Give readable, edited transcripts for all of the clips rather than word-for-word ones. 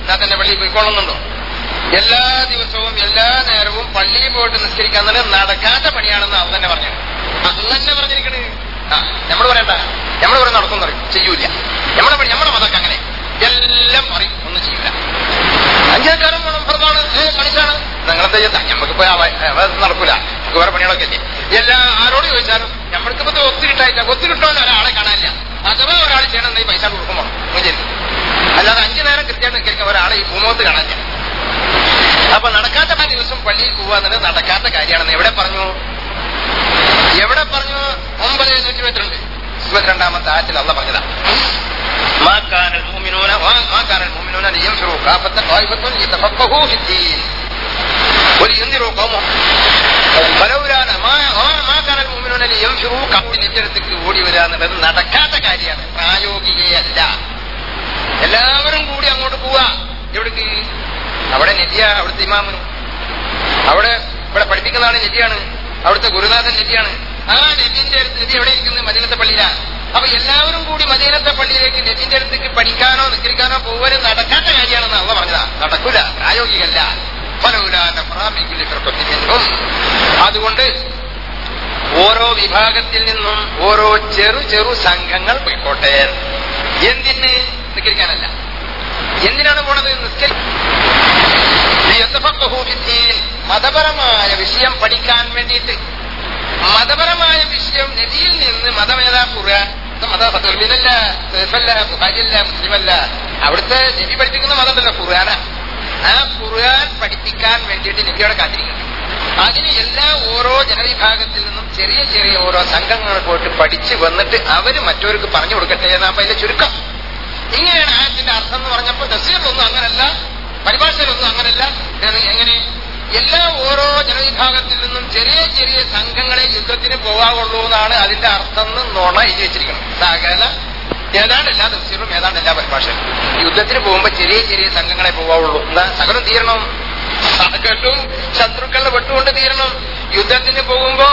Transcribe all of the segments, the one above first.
എന്നാ തന്നെ പള്ളിയിൽ പോയിക്കൊള്ളുന്നുണ്ടോ? എല്ലാ ദിവസവും എല്ലാ നേരവും പള്ളിയിൽ പോയിട്ട് നിസ്കരിക്കാൻ തന്നെ നടക്കാത്ത പണിയാണെന്ന് അത് തന്നെ പറഞ്ഞു. അത് തന്നെ പറഞ്ഞിരിക്കണ്. നമ്മൾ പറയണ്ട, നമ്മൾ പറയും നടക്കും പറയും, ചെയ്യൂല. നമ്മുടെ പണി, നമ്മുടെ മതമൊക്കെ അങ്ങനെ എല്ലാം പറയും, ഒന്നും ചെയ്യൂല. അഞ്ചേക്കാരം വേണം, പുറത്താണ്, കളിച്ചാണ്, നിങ്ങളെന്താ ചെയ്താ? ഞമ്മക്കിപ്പോ നടക്കൂല, നമുക്ക് വേറെ പണികളൊക്കെ ഇല്ലേ. ആരോട് ചോദിച്ചാലും നമ്മൾക്കിപ്പോ ഒത്തു കിട്ടായില്ല. ഒത്തു കിട്ടാൻ ഒരാളെ കാണാനില്ല. അഥവാ ഒരാൾ ചെയ്യണമെന്ന് പൈസ കൊടുക്കും വേണം മുഞ്ചേരി. അല്ലാതെ 5 നേരം കൃത്യമായിട്ട് നിൽക്കാൻ ഒരാളെ ഈ ഭൂമുഖത്ത് കാണാനില്ല. അപ്പൊ നടക്കാത്ത ദിവസം പള്ളിയിൽ പോവുക എന്നത് നടക്കാത്ത കാര്യമാണെന്ന് എവിടെ പറഞ്ഞു? 9:122 ആയത്തിൽ അള്ളാഹ് പറഞ്ഞതാ. ഓടി വരിക എന്നുള്ളത് നടക്കാത്ത കാര്യമാണ്, പ്രായോഗികയല്ല. എല്ലാവരും കൂടി അങ്ങോട്ട് പോവാ. എവിടേക്ക്? അവിടെ നബിയ, അവിടുത്തെ ഇമാമനും, ഇവിടെ പഠിപ്പിക്കുന്ന ആള് നബിയാണ്, അവിടുത്തെ ഗുരുനാഥൻ നബിയാണ്. ആ നബിന്റെ അടുത്ത് നബി എവിടെ ഇരിക്കുന്നത്? മദീനത്തെ പള്ളിയിലാണ്. അപ്പൊ എല്ലാവരും കൂടി മദീനത്തെ പള്ളിയിലേക്ക് നബിന്റെ അടുത്തേക്ക് പഠിക്കാനോ നിസ്കരിക്കാനോ പോവല് നടക്കാത്ത കാര്യമാണെന്ന് അള്ളാഹ് പറഞ്ഞതാ. നടക്കൂല, പ്രായോഗികല്ല. അതുകൊണ്ട് ഓരോ വിഭാഗത്തിൽ നിന്നും ഓരോ ചെറു സംഘങ്ങൾ പോയിക്കോട്ടെ. എന്തിന്? നിസ്കരിക്കാനല്ല. എന്തിനാണ് പോണത്? മതപരമായ വിഷയം പഠിക്കാൻ വേണ്ടിയിട്ട്. മതപരമായ വിഷയം നബിയിൽ നിന്ന് മതമേതാ? ഖുർആൻ. മതമല്ല, ബുഖാരിയല്ല, മുസ്ലിമല്ല. അവിടുത്തെ നബി പഠിപ്പിക്കുന്ന മതമല്ല, ഖുർആന. ആ ഖുർആൻ പഠിപ്പിക്കാൻ വേണ്ടിയിട്ട് നബിയോടെ കാത്തിരിക്കണം. അതിന് ഓരോ ജനവിഭാഗത്തിൽ നിന്നും ചെറിയ ഓരോ സംഘങ്ങൾ പോയിട്ട് പഠിച്ച് വന്നിട്ട് അവര് മറ്റവർക്ക് പറഞ്ഞു കൊടുക്കട്ടെ എന്നാണ് അതിന്റെ ചുരുക്കം. ഇങ്ങനെയാണ് ആയത്തിന്റെ അർത്ഥം എന്ന് പറഞ്ഞപ്പോൾ തഫ്സീറിലൊന്നും അങ്ങനല്ല, പരിഭാഷയിലൊന്നും അങ്ങനല്ല. എങ്ങനെ? ഓരോ ജനവിഭാഗത്തിൽ നിന്നും ചെറിയ സംഘങ്ങളെ യുദ്ധത്തിന് പോകാവുള്ളൂ എന്നാണ് അതിന്റെ അർത്ഥം എന്ന് നുണ എഴുതി വെച്ചിരിക്കണം. സകല ഏതാണ്ട് എല്ലാ തഫ്സീറും ഏതാണ്ട് എല്ലാ പരിഭാഷയും യുദ്ധത്തിന് പോകുമ്പോ ചെറിയ സംഘങ്ങളെ പോകാവുള്ളൂ. എന്താ? സകലം തീരണം, സകലും ശത്രുക്കളുടെ വെട്ടുകൊണ്ട് തീരണം. യുദ്ധത്തിന് പോകുമ്പോ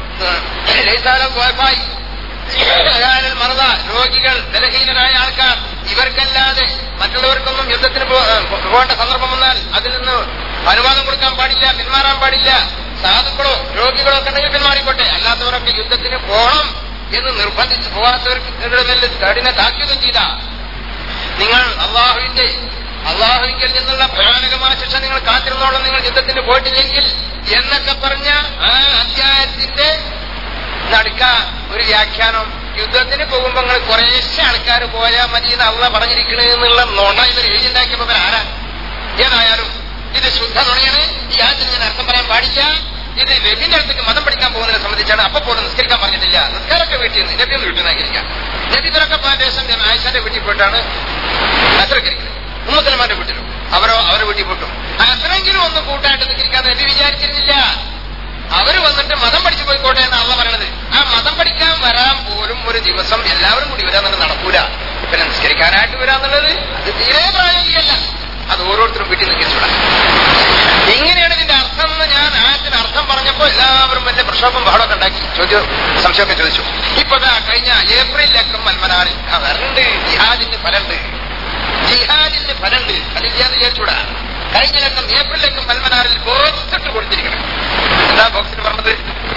മറത, രോഗികൾ, ബലഹീനരായ ആൾക്കാർ, ഇവർക്കല്ലാതെ മറ്റുള്ളവർക്കൊന്നും യുദ്ധത്തിന് പോകേണ്ട സന്ദർഭം വന്നാൽ അതിൽ നിന്ന് അനുവാദം കൊടുക്കാൻ പാടില്ല, പിന്മാറാൻ പാടില്ല. സാധുക്കളോ രോഗികളോ ഒക്കെ ഉണ്ടെങ്കിൽ പിന്മാറിക്കോട്ടെ. അല്ലാത്തവരൊക്കെ യുദ്ധത്തിന് പോകണം എന്ന് നിർബന്ധിച്ച് പോകാത്തവർക്ക് കഠിന താക്കീതും ചെയ്ത നിങ്ങൾ അള്ളാഹുവിങ്കിൽ നിന്നുള്ള ഭയാനകമായ ശിക്ഷ നിങ്ങൾ കാത്തിരുന്നോളം നിങ്ങൾ യുദ്ധത്തിന് പോയിട്ടില്ലെങ്കിൽ എന്നൊക്കെ പറഞ്ഞ ആ അധ്യായത്തിന്റെ നടുക്ക ഒരു വ്യാഖ്യാനം. യുദ്ധത്തിന് പോകുമ്പോ നിങ്ങൾ കുറേശ്ശെ ആൾക്കാർ പോയാൽ മതി എന്ന് അള്ളാഹ് പറഞ്ഞിരിക്കണേ എന്നുള്ള നുണ ഇവർ എഴുതിണ്ടാക്കിയപ്പോ ആരാ? ഏതായാലും ഇത് ശുദ്ധ നുണയാണ്. ഈ ആയത്തിന് ഞാൻ അർത്ഥം പറയാൻ പാടില്ല. ഇത് നബിന്റെ അടുത്തേക്ക് മതം പഠിക്കാൻ പോകുന്നതിനെ സംബന്ധിച്ചാണ്. അപ്പൊ പോലും നിസ്കരിക്കാൻ പറഞ്ഞിട്ടില്ല. നിസ്കാരമൊക്കെ വീട്ടിൽ നിന്ന് നബി ഒന്ന് വീട്ടിൽ നിന്നായിരിക്കാം. നബി ഇവരൊക്കെ ശേഷം ഞാൻ ആയിഷാന്റെ വീട്ടിൽ പോയിട്ടാണ് അസറക്കരിക്കുന്നത്. ഉമ്മസലമാന്റെ വീട്ടിലും അവരെ വീട്ടിൽ പോയിട്ടും അത്രയെങ്കിലും ഒന്ന് കൂട്ടായിട്ട് നിസ്കരിക്കാൻ നബി വിചാരിച്ചിരുന്നില്ല. അവര് വന്നിട്ട് മതം പഠിച്ചു പോയിക്കോട്ടെ എന്ന് അള്ളാഹ് പറയണത്. ആ മതം പഠിക്കാൻ വരാൻ പോലും ഒരു ദിവസം എല്ലാവരും കൂടി വരാന്നുള്ളത് നടക്കൂല. പിന്നെ നിസ്കരിക്കാനായിട്ട് വരാന്നുള്ളത് അത് തീരെ പ്രായോഗികമല്ല. അത് ഓരോരുത്തരും വീട്ടിൽ നിൽക്കിച്ചൂടാ. ഇങ്ങനെയാണ് ഇതിന്റെ അർത്ഥം എന്ന് ഞാൻ ആയത്തിന് അർത്ഥം പറഞ്ഞപ്പോ എല്ലാവരും വലിയ പ്രക്ഷോഭം ബഹളമൊക്കെ ഉണ്ടാക്കി സംശയമൊക്കെ ചോദിച്ചു. ഇപ്പൊ കഴിഞ്ഞ ഏപ്രിലൊക്കെ മൽമനാറിൽ വരണ്ട് ജിഹാദിന്റെ ഫലമുണ്ട്, ജിഹാദിന്റെ ഫലമുണ്ട്. അതില്ലാന്ന് വിചാരിച്ചൂടാ. കഴിഞ്ഞ ലക്കം ഏപ്രിലൊക്കെ മൽമനാറിൽ ബോക്സ് ഇട്ട് കൊടുത്തിരിക്കണം. എന്താ ബോക്സിന് പറഞ്ഞത്?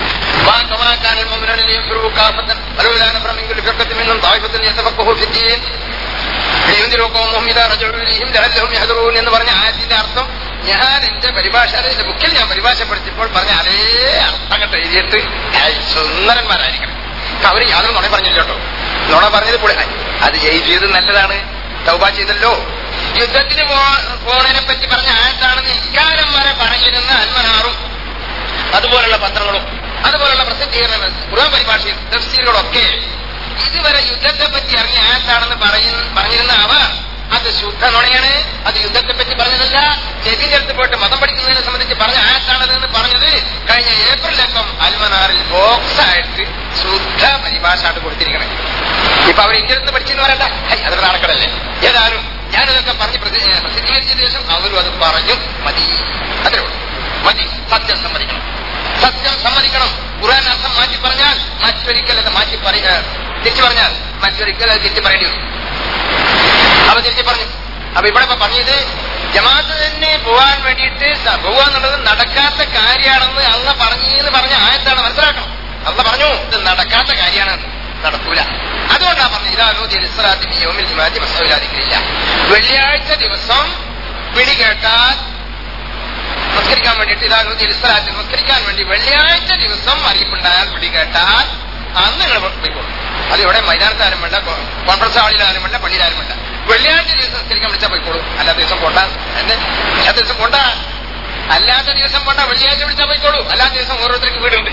എന്ന് പറഞ്ഞ ആയത്തിന്റെ അർത്ഥം ഞാൻ എന്റെ പരിഭാഷ എന്റെ ബുക്കിൽ ഞാൻ പരിഭാഷപ്പെടുത്തിയപ്പോൾ പറഞ്ഞ അതേ അർത്ഥം കണ്ട് എഴുതിയിട്ട് സുന്ദരന്മാരായിരിക്കണം. അവര് യാതൊരു നുണ പറഞ്ഞില്ല കേട്ടോ. നുണ പറഞ്ഞത് കൂടെ അത് എഴുതിയത് നല്ലതാണ്. തൗബ ചെയ്തല്ലോ. യുദ്ധത്തിന് പോണതിനെ പറ്റി പറഞ്ഞ ആയത്താണെന്ന് ഇക്കാലം വരെ പറഞ്ഞിരുന്ന അൽമനാറും അതുപോലുള്ള പത്രങ്ങളും അതുപോലുള്ള പ്രസിദ്ധീകരണ ഖുർആൻ പരിഭാഷയും തഫ്സീറുകളും ഒക്കെ ഇതുവരെ യുദ്ധത്തെ പറ്റി അറിഞ്ഞ ആയത്താണെന്ന് പറഞ്ഞിരുന്ന അവർ അത് ശുദ്ധ നുണയാണ്. അത് യുദ്ധത്തെ പറ്റി പറഞ്ഞതല്ല. നബിന്റെ അടുത്ത് പോയിട്ട് മതം പഠിക്കുന്നതിനെ സംബന്ധിച്ച് പറഞ്ഞ ആയത്താണെന്ന് പറഞ്ഞത് കഴിഞ്ഞ ഏപ്രിലക്കം അൽമനാറിൽ ബോക്സായിട്ട് ശുദ്ധ പരിഭാഷയായിട്ട് കൊടുത്തിരിക്കണേ. ഇപ്പൊ അവർ ഇന്ത്യത്ത് പഠിച്ചെന്ന് പറയണ്ട, അതൊരു നടക്കടല്ലേ. ഏതായാലും ഞാനിതൊക്കെ പറഞ്ഞ് പ്രസിദ്ധീകരിച്ച ശേഷം അവരും അത് പറഞ്ഞു. മതി, അത്രേ ഉള്ളൂ. മതി. സത്യം സമ്മതിക്കണം, സത്യം സമ്മതിക്കണം. ഖുർആൻ അർത്ഥം മാറ്റി പറഞ്ഞാൽ മറ്റൊരിക്കൽ അത് തിരിച്ചു പറഞ്ഞാൽ മറ്റൊരിക്കൽ അത് തിരിച്ചു പറയേണ്ടി വരും. അവ തിരിച്ചു പറഞ്ഞു. അപ്പൊ ഇവിടെ പറഞ്ഞത് ജമാഅത്ത് തന്നെ പോവാൻ വേണ്ടിയിട്ട് പോവാന്നുള്ളത് നടക്കാത്ത കാര്യമാണെന്ന് അള്ള പറഞ്ഞെന്ന് പറഞ്ഞ ആയത്താണ്, മനസ്സിലാക്കണം. അള്ള പറഞ്ഞു ഇത് നടക്കാത്ത കാര്യമാണ്, നടക്കൂല. അതുകൊണ്ടാണ് പറഞ്ഞത് വെള്ളിയാഴ്ച ദിവസം വിളി കേട്ടാൽ നമസ്കരിക്കാൻ വേണ്ടിയിട്ട് ഇതാനൂതിസ്ലാത്തിൽ നമസ്കരിക്കാൻ വേണ്ടി വെള്ളിയാഴ്ച ദിവസം അറിയിപ്പുണ്ടായാൽ വിളി കേട്ടാൽ അന്ന് നിങ്ങൾ പോയിക്കോളും. അത് ഇവിടെ മൈതാനത്താരും വേണ്ട, കോൺഫറൻസ് ഹാളിലാരും വേണ്ട, പള്ളിയിലാരും വേണ്ട. വെള്ളിയാഴ്ച ദിവസം നമസ്കരിക്കാൻ വിളിച്ചാൽ പോയിക്കോളൂ. അല്ലാത്ത ദിവസം പോണ്ട, അല്ലാത്ത ദിവസം പോണ്ട, അല്ലാത്ത ദിവസം പോണ്ട, വെള്ളിയാഴ്ച വിളിച്ചാൽ പോയിക്കോളൂ. അല്ലാത്ത ദിവസം ഓരോരുത്തർക്ക് വീടുണ്ട്.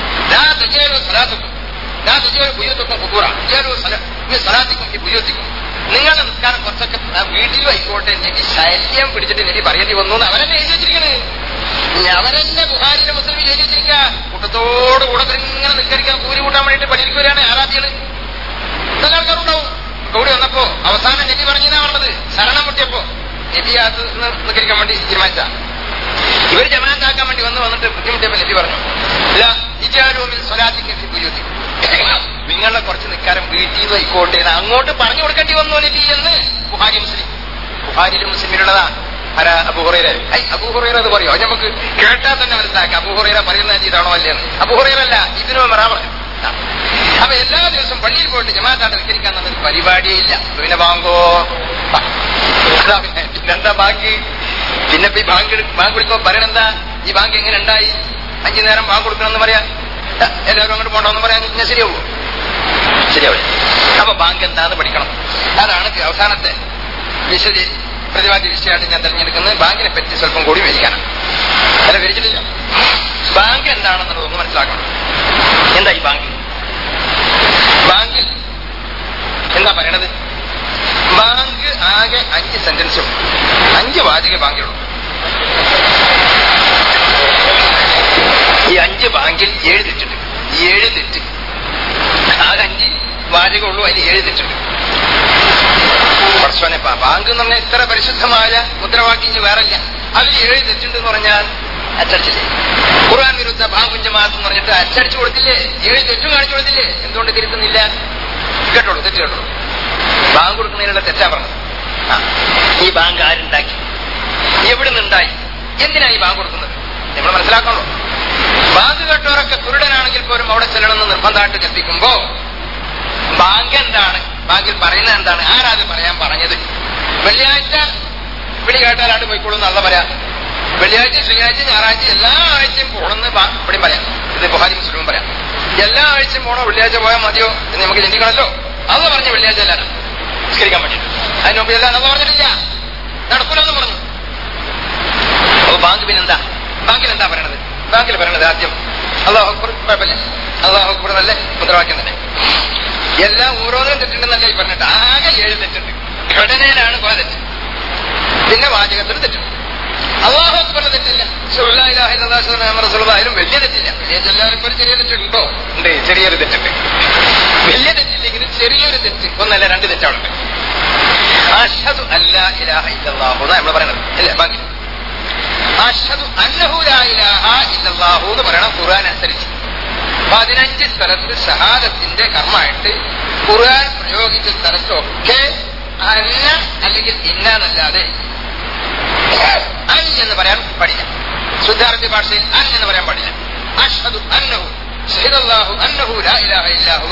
നിങ്ങളുടെ നിസ്കാരം കുറച്ചൊക്കെ വീട്ടിലും ആയിക്കോട്ടെ, നബി ശല്യം പിടിച്ചിട്ട് നബി പറയേണ്ടി വന്നു എന്ന് അവരെന്നെ എഴുതി വെച്ചിരിക്കണേ. അവരെന്നെ ബുഹാരിയിലെ മുസ്ലിം എഴുതി വെച്ചിരിക്കുക. കൂട്ടത്തോടുകൂടെ ഇങ്ങനെ നിസ്കരിക്കാൻ കൂലി കൂട്ടാൻ വേണ്ടിയിട്ട് പണിയിരിക്കുകയാണ് ആരാധ്യകള്. നല്ല ആൾക്കാരുണ്ടാവും. കൂടി വന്നപ്പോ അവസാനം നബി പറഞ്ഞാ പറഞ്ഞത്, ശരണം മുട്ടിയപ്പോ നബി അത് നിസ്കരിക്കാൻ വേണ്ടി തീരുമാനിച്ച ഇവർ ജമാഅത്താക്കാൻ വേണ്ടി വന്നിട്ട് ബുദ്ധിമുട്ടിയപ്പോ നബി പറഞ്ഞു, നിങ്ങളുടെ കുറച്ച് നിൽക്കാരം വീട്ടിൽ നിന്ന് ആയിക്കോട്ടെ അങ്ങോട്ട് പറഞ്ഞു കൊടുക്കേണ്ടി വന്നു നബി എന്ന് ബുഹാരിയിലും മുസ്ലിമിലുള്ളതാ. ആരാ? അബൂ ഹുറൈറ. അബൂ ഹുറൈറ അത് പറയോ? നമുക്ക് കേട്ടാൽ തന്നെ മനസ്സിലാക്കാം അബൂ ഹുറൈറ പറയുന്ന ഇതാണോ അല്ലേന്ന്. അബൂ ഹുറൈറ അല്ല, ഇബ്നു ഉമർ പറഞ്ഞു. അപ്പൊ എല്ലാ ദിവസവും പള്ളിയിൽ പോയിട്ട് ജമാഅത്തായിട്ട് നിസ്കരിക്കാൻ എന്നൊരു പരിപാടിയേ ഇല്ല. പിന്നെ ബാങ്കോ, പിന്നെന്താ ബാങ്ക്? പിന്നെ ഈ ബാങ്ക് വിളിക്കുമ്പോ പറയണെന്താ, ഈ ബാങ്ക് എങ്ങനെ ഉണ്ടായി? 5 നേരം ബാങ്ക് കൊടുക്കണമെന്ന് പറയാ, എല്ലാവരും അങ്ങോട്ട് പോകണമെന്ന് പറയാൻ ഞാൻ ശരിയാവൂ? ശരിയാവില്ല. അപ്പൊ ബാങ്ക് എന്താന്ന് പഠിക്കണം. അതാണ് അവസാനത്തെ പ്രതിപാദ്യ വിഷയമായിട്ട് ഞാൻ തെരഞ്ഞെടുക്കുന്നത്. ബാങ്കിനെ പറ്റി സ്വല്പം കൂടി വിവരിക്കാനാണ്. അല്ല, വിവരിച്ചിട്ടില്ല. ബാങ്ക് എന്താണെന്നുള്ളതൊന്ന് മനസ്സിലാക്കണം. എന്താ ഈ ബാങ്ക്? ബാങ്കിൽ എന്താ പറയണത്? ബാങ്ക് ആകെ 5 സെന്റൻസും 5 വാചക ബാങ്കിലുള്ളൂ. ഈ 5 ബാങ്കിൽ 7 തെറ്റുണ്ട്. 7 തെറ്റ്. ആകെ 5 വാചകമുള്ളൂ, അതിൽ 7 തെറ്റുണ്ട്. പടച്ചോനെ, ബാങ്ക് എന്ന് പറഞ്ഞാൽ ഇത്ര പരിശുദ്ധമായ മുദ്രാവാക്യം വേറല്ല. അതിൽ 7 തെറ്റുണ്ടെന്ന് പറഞ്ഞാൽ അച്ചടിച്ചില്ലേ? ഖുർആൻ വിരുദ്ധ ബാങ്കും ജമാഅത്ത് എന്ന് പറഞ്ഞിട്ട് അച്ചടിച്ചു കൊടുത്തില്ലേ? 7 തെറ്റും കാണിച്ചു കൊടുത്തില്ലേ? എന്തുകൊണ്ട് തിരുത്തുന്നില്ല? കേട്ടോളൂ, തെറ്റ് കേട്ടോളൂ. ബാങ്ക് കൊടുക്കുന്നതിനുള്ള തെറ്റാ പറഞ്ഞത്. ഈ ബാങ്ക് ആരുണ്ടാക്കി? എവിടെ നിന്നുണ്ടായി? എന്തിനാ ഈ ബാങ്ക് കൊടുക്കുന്നത്? നമ്മൾ മനസ്സിലാക്കണല്ലോ. ബാങ്ക് കേട്ടവരൊക്കെ കുരുടനാണെങ്കിൽ പോലും അവിടെ ചെല്ലണമെന്ന് നിർബന്ധമായിട്ട് കൽപ്പിക്കുമ്പോ ബാങ്ക് എന്താണ്? ബാങ്കിൽ പറയുന്നത് എന്താണ്? ആരാത് പറയാൻ പറഞ്ഞത്? വെള്ളിയാഴ്ച വിളി കേട്ടാലാണ്ട് പോയിക്കോളൂ എന്നല്ല പറയാം. വെള്ളിയാഴ്ച, ശനിയാഴ്ച, ഞായറാഴ്ച എല്ലാ ആഴ്ചയും പോകണമെന്ന് ഇവിടെയും പറയാം. ഇത് ബുഹാരി മുസ്ലിമും പറയാം. എല്ലാ ആഴ്ചയും പോണോ, വെള്ളിയാഴ്ച പോയാൽ മതിയോ എന്ന് നമുക്ക് ചിന്തിക്കണമല്ലോ. അത് പറഞ്ഞ് വെള്ളിയാഴ്ച എല്ലാവരും നിസ്കരിക്കാൻ വേണ്ടിയിട്ട്. അതിന് മുമ്പ് എല്ലാം അത് പറഞ്ഞിട്ടില്ല, നടക്കൂലെന്ന് പറഞ്ഞു. അപ്പൊ ബാങ്ക് പിന്നെന്താ? ബാങ്കിൽ എന്താ പറയണത്? ബാങ്കിൽ പറയണത് ആദ്യം അല്ലാഹു അക്ബർ, കുഴപ്പമില്ല, അല്ലാഹു അക്ബർ നല്ല മുദ്രാവാക്യം തന്നെ. എല്ലാം ഓരോന്നും തെറ്റുണ്ടെന്നല്ല ഈ പറഞ്ഞിട്ട്. ആകെ 7 തെറ്റുണ്ട്. ഘടനയിലാണ് കുറെ തെറ്റ്. പിന്നെ വാചകത്തിന് തെറ്റുണ്ട്. അല്ലാഹു അക്ബറിന് തെറ്റില്ല. അതിലും വലിയ തെറ്റില്ല. വലിയ എല്ലാവരും ഒരു ചെറിയ തെറ്റുണ്ടോ? ഉണ്ട്, ചെറിയൊരു തെറ്റുണ്ട്. വലിയ തെറ്റില്ലെങ്കിലും ചെറിയൊരു തെറ്റ്, ഒന്നല്ല 2 തെറ്റാളുണ്ട്. അഷ്ഹദു അല്ലാ ഇലാഹ ഇല്ലല്ലാഹു എന്നാ നമ്മൾ പറയണത് അല്ലേ ബാക്കി? അഷ്ഹദു അന്നഹു ലാ ഇലാഹ ഇല്ലല്ലാഹു എന്ന് പറയണം ഖുർആൻ അനുസരിച്ച്. 15 സ്ഥലത്ത് ഷഹാദത്തിന്റെ കർമ്മമായിട്ട് ഖുർആൻ പ്രയോഗിച്ച സ്ഥലത്തൊക്കെ അന്ന അല്ലെങ്കിൽ ഇന്നല്ലാതെ അൻ എന്ന് പറയാൻ പാടില്ല. ശുദ്ധാർത്ഥി ഭാഷയിൽ അൻ എന്ന് പറയാൻ പാടില്ല. അഷ്ഹദു അന്നഹു ഷഹിദല്ലാഹു അന്നഹു ലാ ഇലാഹ ഇല്ലാ ഹുവ.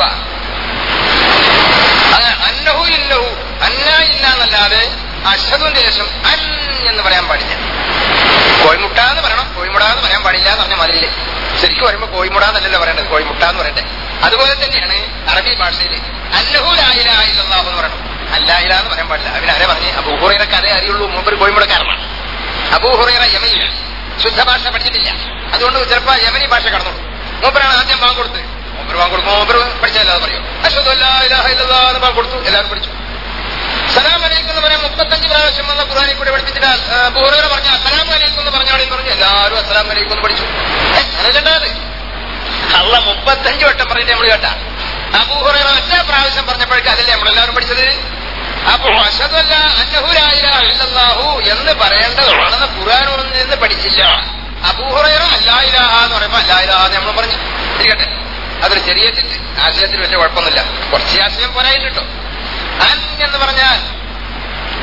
അന്നഹു ഇന്നഹു അന്ന ഇന്നല്ലാതെ അഷ്ഹദുവിന്റെ ശേഷം അൻ എന്ന് പറയാൻ പാടില്ല. കോഴിമുട്ടാന്ന് പറയണം, കോഴിമുടാന്ന് പറയാൻ പാടില്ല എന്ന് പറഞ്ഞ മതിലില്ലേ? ശരിക്കും പറയുമ്പോ കോഴിമുടാന്നല്ലല്ലോ പറയേണ്ടത്, കോഴിമുട്ടാന്ന് പറയണ്ടേ. അതുപോലെ തന്നെയാണ് അറബി ഭാഷയിൽ അന്നഹു ലാ ഇലാഹ ഇല്ലല്ലാഹു എന്ന് പറയണം, അല്ലാ ഇലാഹ എന്ന് പറയാൻ പാടില്ല. അവന് ആരെ പറഞ്ഞ്? അബൂ ഹുറൈറക്ക് അതേ അറിയുള്ളൂ, മൂപ്പര് കോഴിമുടക്കാരനാണ്. അബൂ ഹുറൈറ യമനിയാണ്, ശുദ്ധ ഭാഷ പഠിച്ചിട്ടില്ല. അതുകൊണ്ട് ചിലപ്പോ യമനി ഭാഷ കടന്നോളൂ. മൂപ്പരാണ് ആദ്യം ബാങ്ക് കൊടുത്ത്. മൂപ്പര് ബാങ്ക് കൊടുക്കുമ്പോൾ മൂപ്പര് പഠിച്ചാലോ പറയോ? അഷ്ഹദു അല്ലാ ഇലാഹ ഇല്ലല്ലാഹ് എന്ന് ബാങ്ക് കൊടുത്തു, എല്ലാവരും പഠിച്ചു. സലാം അലൈക്കും എന്ന് പറയാൻ 35 പ്രാവശ്യം വന്ന ഖുർആനിൽ കൂടെ പഠിപ്പിച്ചിട്ട് അബൂ ഹുറൈറ പറഞ്ഞ അസ്സലാമു അലൈക്കും എന്ന് പറഞ്ഞാളെന്ന് പറഞ്ഞു. എല്ലാവരും അസ്സലാമു അലൈക്കും എന്ന് പഠിച്ചു. അങ്ങനെയല്ലാതെ അള്ളാ 35 വട്ടം പറഞ്ഞിട്ട് നമ്മൾ കേട്ടാ. അബൂ ഹുറൈറ ഒറ്റ പ്രാവശ്യം പറഞ്ഞപ്പോഴേക്കും അതല്ലേ നമ്മളെല്ലാവരും പഠിച്ചത്. അപ്പൊ അഷ്ഹദു അല്ലാ അന്നഹു ലാ ഇലാഹ ഇല്ലല്ലാഹു എന്ന് പറയേണ്ടതാണെന്ന് ഖുർആനിൽ നിന്ന് പഠിച്ചില്ല. അബൂ ഹുറൈറ അല്ലാ ഇലാഹ എന്ന് പറയുമ്പോൾ അല്ലാ ഇലാഹ നമ്മൾ പറഞ്ഞു. ഇരിക്കട്ടെ, അതൊരു ചെറിയ തെറ്റ്. ആശയത്തിന് വലിയ കുഴപ്പമൊന്നുമില്ല. കുറച്ച് ആശയം പോരായിട്ട് കേട്ടോ. അൻ എന്ന് പറഞ്ഞാൽ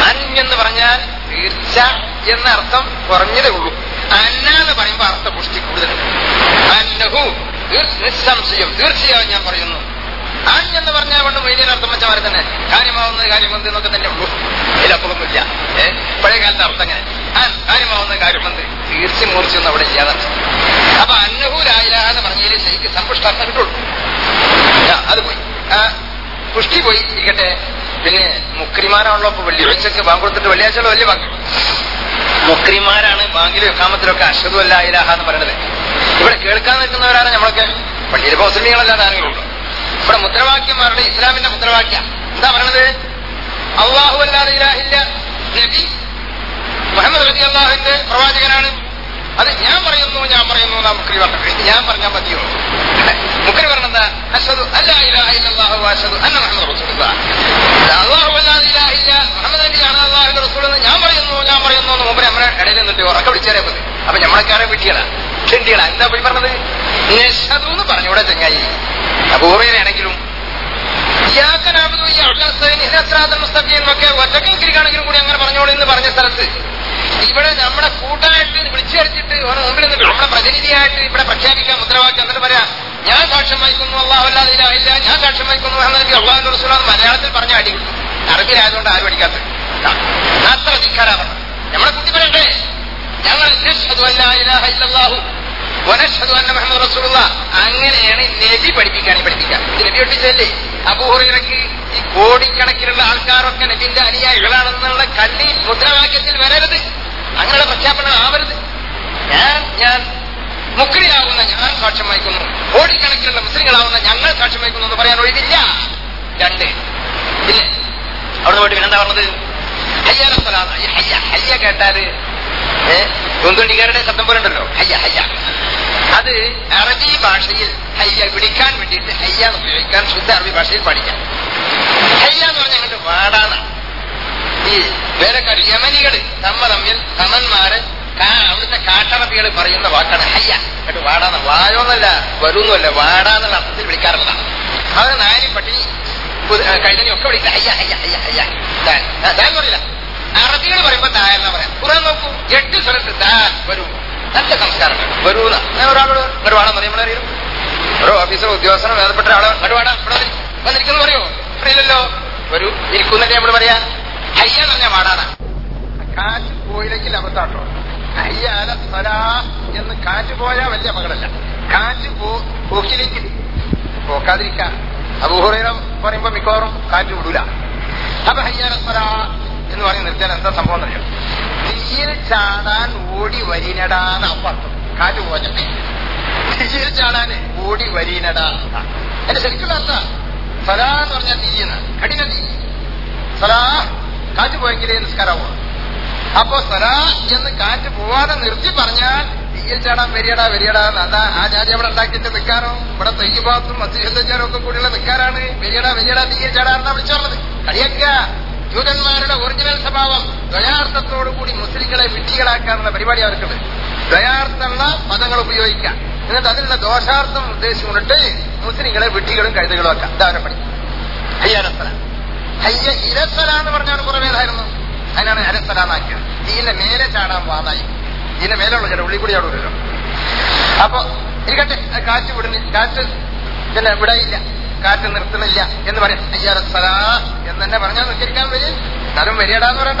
എന്ന് പറഞ്ഞാൽ തീർച്ച എന്ന അർത്ഥം കുറഞ്ഞതേ ഉള്ളൂ. അന്ന എന്ന് പറയുമ്പോൾ അർത്ഥ പുഷ്ടി കൂടുതലുണ്ട്. അന്നഹു നിസ്സംശയം തീർച്ചയായും ഞാൻ പറയുന്നു. എന്ന് പറഞ്ഞാൽ കൊണ്ട് മൊയ്തീൻ അർത്ഥം വെച്ചവരെ തന്നെ കാര്യമാവുന്ന കാര്യമന്ത് എന്നൊക്കെ തന്നെ ഉള്ളൂ. ഇതിലപ്പുറമൊന്നുമില്ല. പഴയ കാലത്തെ അർത്ഥം അങ്ങനെ കാര്യമാവുന്ന കാര്യമന്ത് തീർച്ചയും മൂർച്ചയൊന്നും അവിടെ ഇല്ലാതെ. അപ്പൊ അന്നഹു ലായില എന്ന് പറഞ്ഞതിൽ ശരിക്ക് സമ്പുഷ്ടാർത്ഥം കിട്ടുള്ളൂ. അത് പോയി, പുഷ്ടി പോയി ഇരിക്കട്ടെ. പിന്നെ മുക്രിമാരാണല്ലോ ഇപ്പൊ വെള്ളിയാഴ്ചക്ക് ബാങ്ക് കൊടുത്തിട്ട് വെള്ളിയാഴ്ചയുള്ള വലിയ ബാങ്ക്. മുക്രിമാരാണ് ബാങ്കിലും എക്കാമത്തിലൊക്കെ അഷ്ഹദു അല്ലാ ഇലാഹ എന്ന് പറയുന്നത്. ഇവിടെ കേൾക്കാൻ നിൽക്കുന്നവരാണ് നമ്മളൊക്കെ. പള്ളിയിലെ മുസ്ലിമീങ്ങളല്ലാതെ ആരെങ്കിലും ഇവിടെ മുദ്രാവാക്യന്മാരുടെ ഇസ്ലാമിന്റെ മുദ്രാവാക്യം എന്താ പറയണത്? അല്ലാഹു അല്ലാതെ ഇലാഹില്ല, നബി മുഹമ്മദ് റസൂൽ അല്ലാഹുവിന്റെ പ്രവാചകനാണ്. അത് ഞാൻ പറയുന്നു എന്നാ മുക്രി പറഞ്ഞത്. ഞാൻ പറഞ്ഞാൽ മതിയോ? മുക്രി പറഞ്ഞെന്താ? അഷ്ഹദു അല്ലാ ഇലാഹ ഇല്ലല്ലാഹു വ അഷ്ഹദു അന്ന മുഹമ്മദ് റസൂലുള്ളാഹ്. അല്ലാഹു അല്ലാതെ ഇലാഹില്ല, മുഹമ്മദ് നബിയാണ് അല്ലാഹുവിന്റെ റസൂൽ എന്ന് ഞാൻ പറയുന്നു എന്ന് മുമ്പ് നമ്മുടെ ഇടയിൽ നിന്നിട്ട് ഉറക്കെ വിളിച്ചാലേ മതി. അപ്പൊ നമ്മളെക്കാരെ വിട്ടികളാ ക്ഷണ്ടികളാ. എന്താ പോയി പറഞ്ഞത്? നഷ്ഹദു എന്ന് പറഞ്ഞൂടെ ചങ്ങായി? അപൂർവയാണെങ്കിലും ഒക്കെ ഒറ്റക്കെങ്കിരിക്കാണെങ്കിലും കൂടി അങ്ങനെ പറഞ്ഞോളൂ എന്ന് പറഞ്ഞ സ്ഥലത്ത് ഇവിടെ നമ്മുടെ കൂട്ടായിട്ട് വിളിച്ചു കളിച്ചിട്ട് ഓരോ മുമ്പിൽ നിന്നിട്ട് നമ്മുടെ പ്രതിനിധിയായിട്ട് ഇവിടെ പ്രഖ്യാപിക്കാൻ മുദ്രാവാക്യം എന്നിട്ട് പറയാം ഞാൻ സാക്ഷ്യം വഹിക്കുന്നു അല്ലാഹു അല്ലാതെ ഇലാഹില്ല, ഞാൻ സാക്ഷ്യം വഹിക്കുന്നു മുഹമ്മദ് നബി അല്ലാഹുവിന്റെ റസൂലാണ്. മലയാളത്തിൽ പറഞ്ഞ അടി കിട്ടും. അറബിയിലായതുകൊണ്ട് ആരും അടിക്കാത്തത്. അത്ര അധികാരാ പറഞ്ഞു. നമ്മളെ കുട്ടി പറയണ്ടേ? ഞങ്ങൾ നശ്ഹദു അല്ലാ ഇലാഹ ഇല്ലല്ലാഹു വനശ്ഹദു അന്ന മുഹമ്മദ് റസൂലുള്ളാഹ്. അങ്ങനെയാണ് നബി പഠിപ്പിക്കാൻ. ഇത് നബി പഠിപ്പിച്ചതല്ലേ? അബൂ ഹുറൈറയ്ക്ക് ഈ കോടിക്കണക്കിനുള്ള ആൾക്കാരൊക്കെ നബിന്റെ അനുയായികളാണെന്നുള്ള കള്ളി മുദ്രാവാക്യത്തിൽ വരരുത്. അങ്ങനെയുള്ള പ്രഖ്യാപനം ആവരുത്. ഞാൻ മുക്രിയാവുന്ന ഞാൻ സാക്ഷ്യം വഹിക്കുന്നു, കോടിക്കണക്കിനുള്ള മുസ്ലിങ്ങളാവുന്ന ഞങ്ങൾ സാക്ഷ്യം വഹിക്കുന്നു എന്ന് പറയാൻ ഒഴിവില്ല. രണ്ട് ഇല്ലേ? അവിടെ പോയിട്ട് പിന്നെന്താ പറഞ്ഞത്? ഹയ്യാലസ്സലാം. ഹയ്യ കേട്ടാല് കുന്തുണ്ടിക്കാരുടെ ശബ്ദം പോലെ ഉണ്ടല്ലോ, ഹയ്യ ഹയ്യ. അത് അറബി ഭാഷയിൽ ഹയ്യ വിളിക്കാൻ വേണ്ടിയിട്ട് ഹയ്യ എന്ന് ഉപയോഗിക്കാൻ ശുദ്ധ അറബി ഭാഷയിൽ പഠിക്കാം. ഹയ്യ എന്ന് പറഞ്ഞാൽ അങ്ങോട്ട് വാടാന്നാണ്. ഈ വേലക്കാർ യമനികൾ തമ്മിൽ സമന്മാര് അവിടുത്തെ കാട്ടറബികൾ പറയുന്ന വാക്കാണ് ഹയ്യ. എന്നിട്ട് വാടാന്ന, വായോന്നല്ല വരൂന്നല്ല, വാടാന്നുള്ള അർത്ഥത്തിൽ വിളിക്കാറുള്ളതാണ്. അത് നായരി പട്ടി കഴുതനി ഒക്കെ വിളിക്കുക ഹയ്യ ഹയ്യ ഹയ്യ ഹയ്യ. ദാൻ പറയില്ല. അറബികൾ പറയുമ്പോ ദായെന്നാ പറയാം. ഖുർആൻ നോക്കൂ, 8 സ്ഥലത്ത് ദാൻ വരൂ. നല്ല സംസ്കാരം വരൂന്ന. ഒരാളോട് ഇങ്ങോട്ട് വാടാൻ പറയും. നമ്മളറിയും ഓരോ ഓഫീസറോ ഉദ്യോഗസ്ഥനോ വേദപ്പെട്ട ആളോ ഇങ്ങോട്ട് വാടാ ഇവിടെ വന്നിരിക്കുന്നു പറയോ? അറിയില്ലല്ലോ. വരൂ ഇരിക്കുന്നല്ലേ നമ്മൾ പറയാ. ഹയ്യ എന്ന് പറഞ്ഞാൽ വാടാനാ. കാറ്റ് പോയില്ലെങ്കിൽ അബദ്ധാട്ടോ. ഹയ്യ അല സലാ എന്ന് കാറ്റ് പോയാൽ വലിയ അപകടമല്ല. കാറ്റ് പോക്കിലേക്ക് പോക്കാതിരിക്കാൻ അബൂ ഹുറൈറ പറയുമ്പോ മിക്കവാറും കാറ്റ് വിടൂല. അപ്പൊ ഹയ്യ അല സലാ എന്ന് പറഞ്ഞ് നിർത്തിയാൽ എന്താ സംഭവം എന്നറിയാം? തീയിൽ ചാടാൻ ഓടി വരീനടാന്ന് അർത്ഥം. കാറ്റ് പോഞ്ഞപ്പേ തീയിൽ ചാടാൻ ഓടി വരീനടാ എന്റെ ശരിക്കുള്ള അർത്ഥ. സലാ എന്ന് പറഞ്ഞാൽ തീയെന്ന്, കഠിന തീ. സലാ കാറ്റ് പോയെങ്കിലേ നിസ്കാരാവൂ. അപ്പോ സലാ എന്ന് കാറ്റ് പോവാതെ നിർത്തി പറഞ്ഞാൽ തീയിൽ ചാടാൻ വരിയടാ. അതാ ആ ജാതി അവിടെ ഉണ്ടാക്കിയിട്ട് നിൽക്കാറോ? ഇവിടെ തയ്യബാത്തും മസ്ജിദും ഒക്കെ കൂടിയുള്ള നിൽക്കാറാണ്. വരിയടാ തീയിൽ ചാടാറുണ്ടാ വിളിച്ചോളത്. കളിയൊക്കെ ജൂതന്മാരുടെ ഒറിജിനൽ സ്വഭാവം ദ്വയാർത്ഥത്തോടുകൂടി മുസ്ലിങ്ങളെ വിഡ്ഢികളാക്കാനുള്ള പരിപാടി അവർക്കുണ്ട്. ദ്വയാർത്ഥമുള്ള പദങ്ങൾ ഉപയോഗിക്കാം, എന്നിട്ട് അതിനുള്ള ദോഷാർത്ഥം ഉദ്ദേശിച്ചുകൊണ്ടിട്ട് മുസ്ലിങ്ങളെ വിഡ്ഢികളും കഴുതുകളും ആക്കാം. ഇതാവരെ പണി. ഹയ്യാരസ്ഥല. ഹയ്യ ഇരസ്ഥല എന്ന് പറഞ്ഞാൽ കുറെ പേരായിരുന്നു. അതിനാണ് അരസ്ഥലാന്നാക്കിയത്. ഇതിന്റെ മേലെ ചാടാൻ വാതായി. ഇതിന്റെ മേലുള്ള ചില ഉള്ളി കൂടി ചാടൂരല്ലോ. അപ്പൊ ഇരിക്കട്ടെ, കാറ്റ് വിടുന്നില്ല, കാറ്റ് പിന്നെ വിടയില്ല, കാറ്റ് നിർത്തുന്നില്ല എന്ന് പറയും. ഹയ്യാരസ്ഥല എന്ന് തന്നെ പറഞ്ഞാൽ നിസ്കരിക്കാൻ വരും. എന്നാലും വരിയടാന്ന് പറയണ്ട.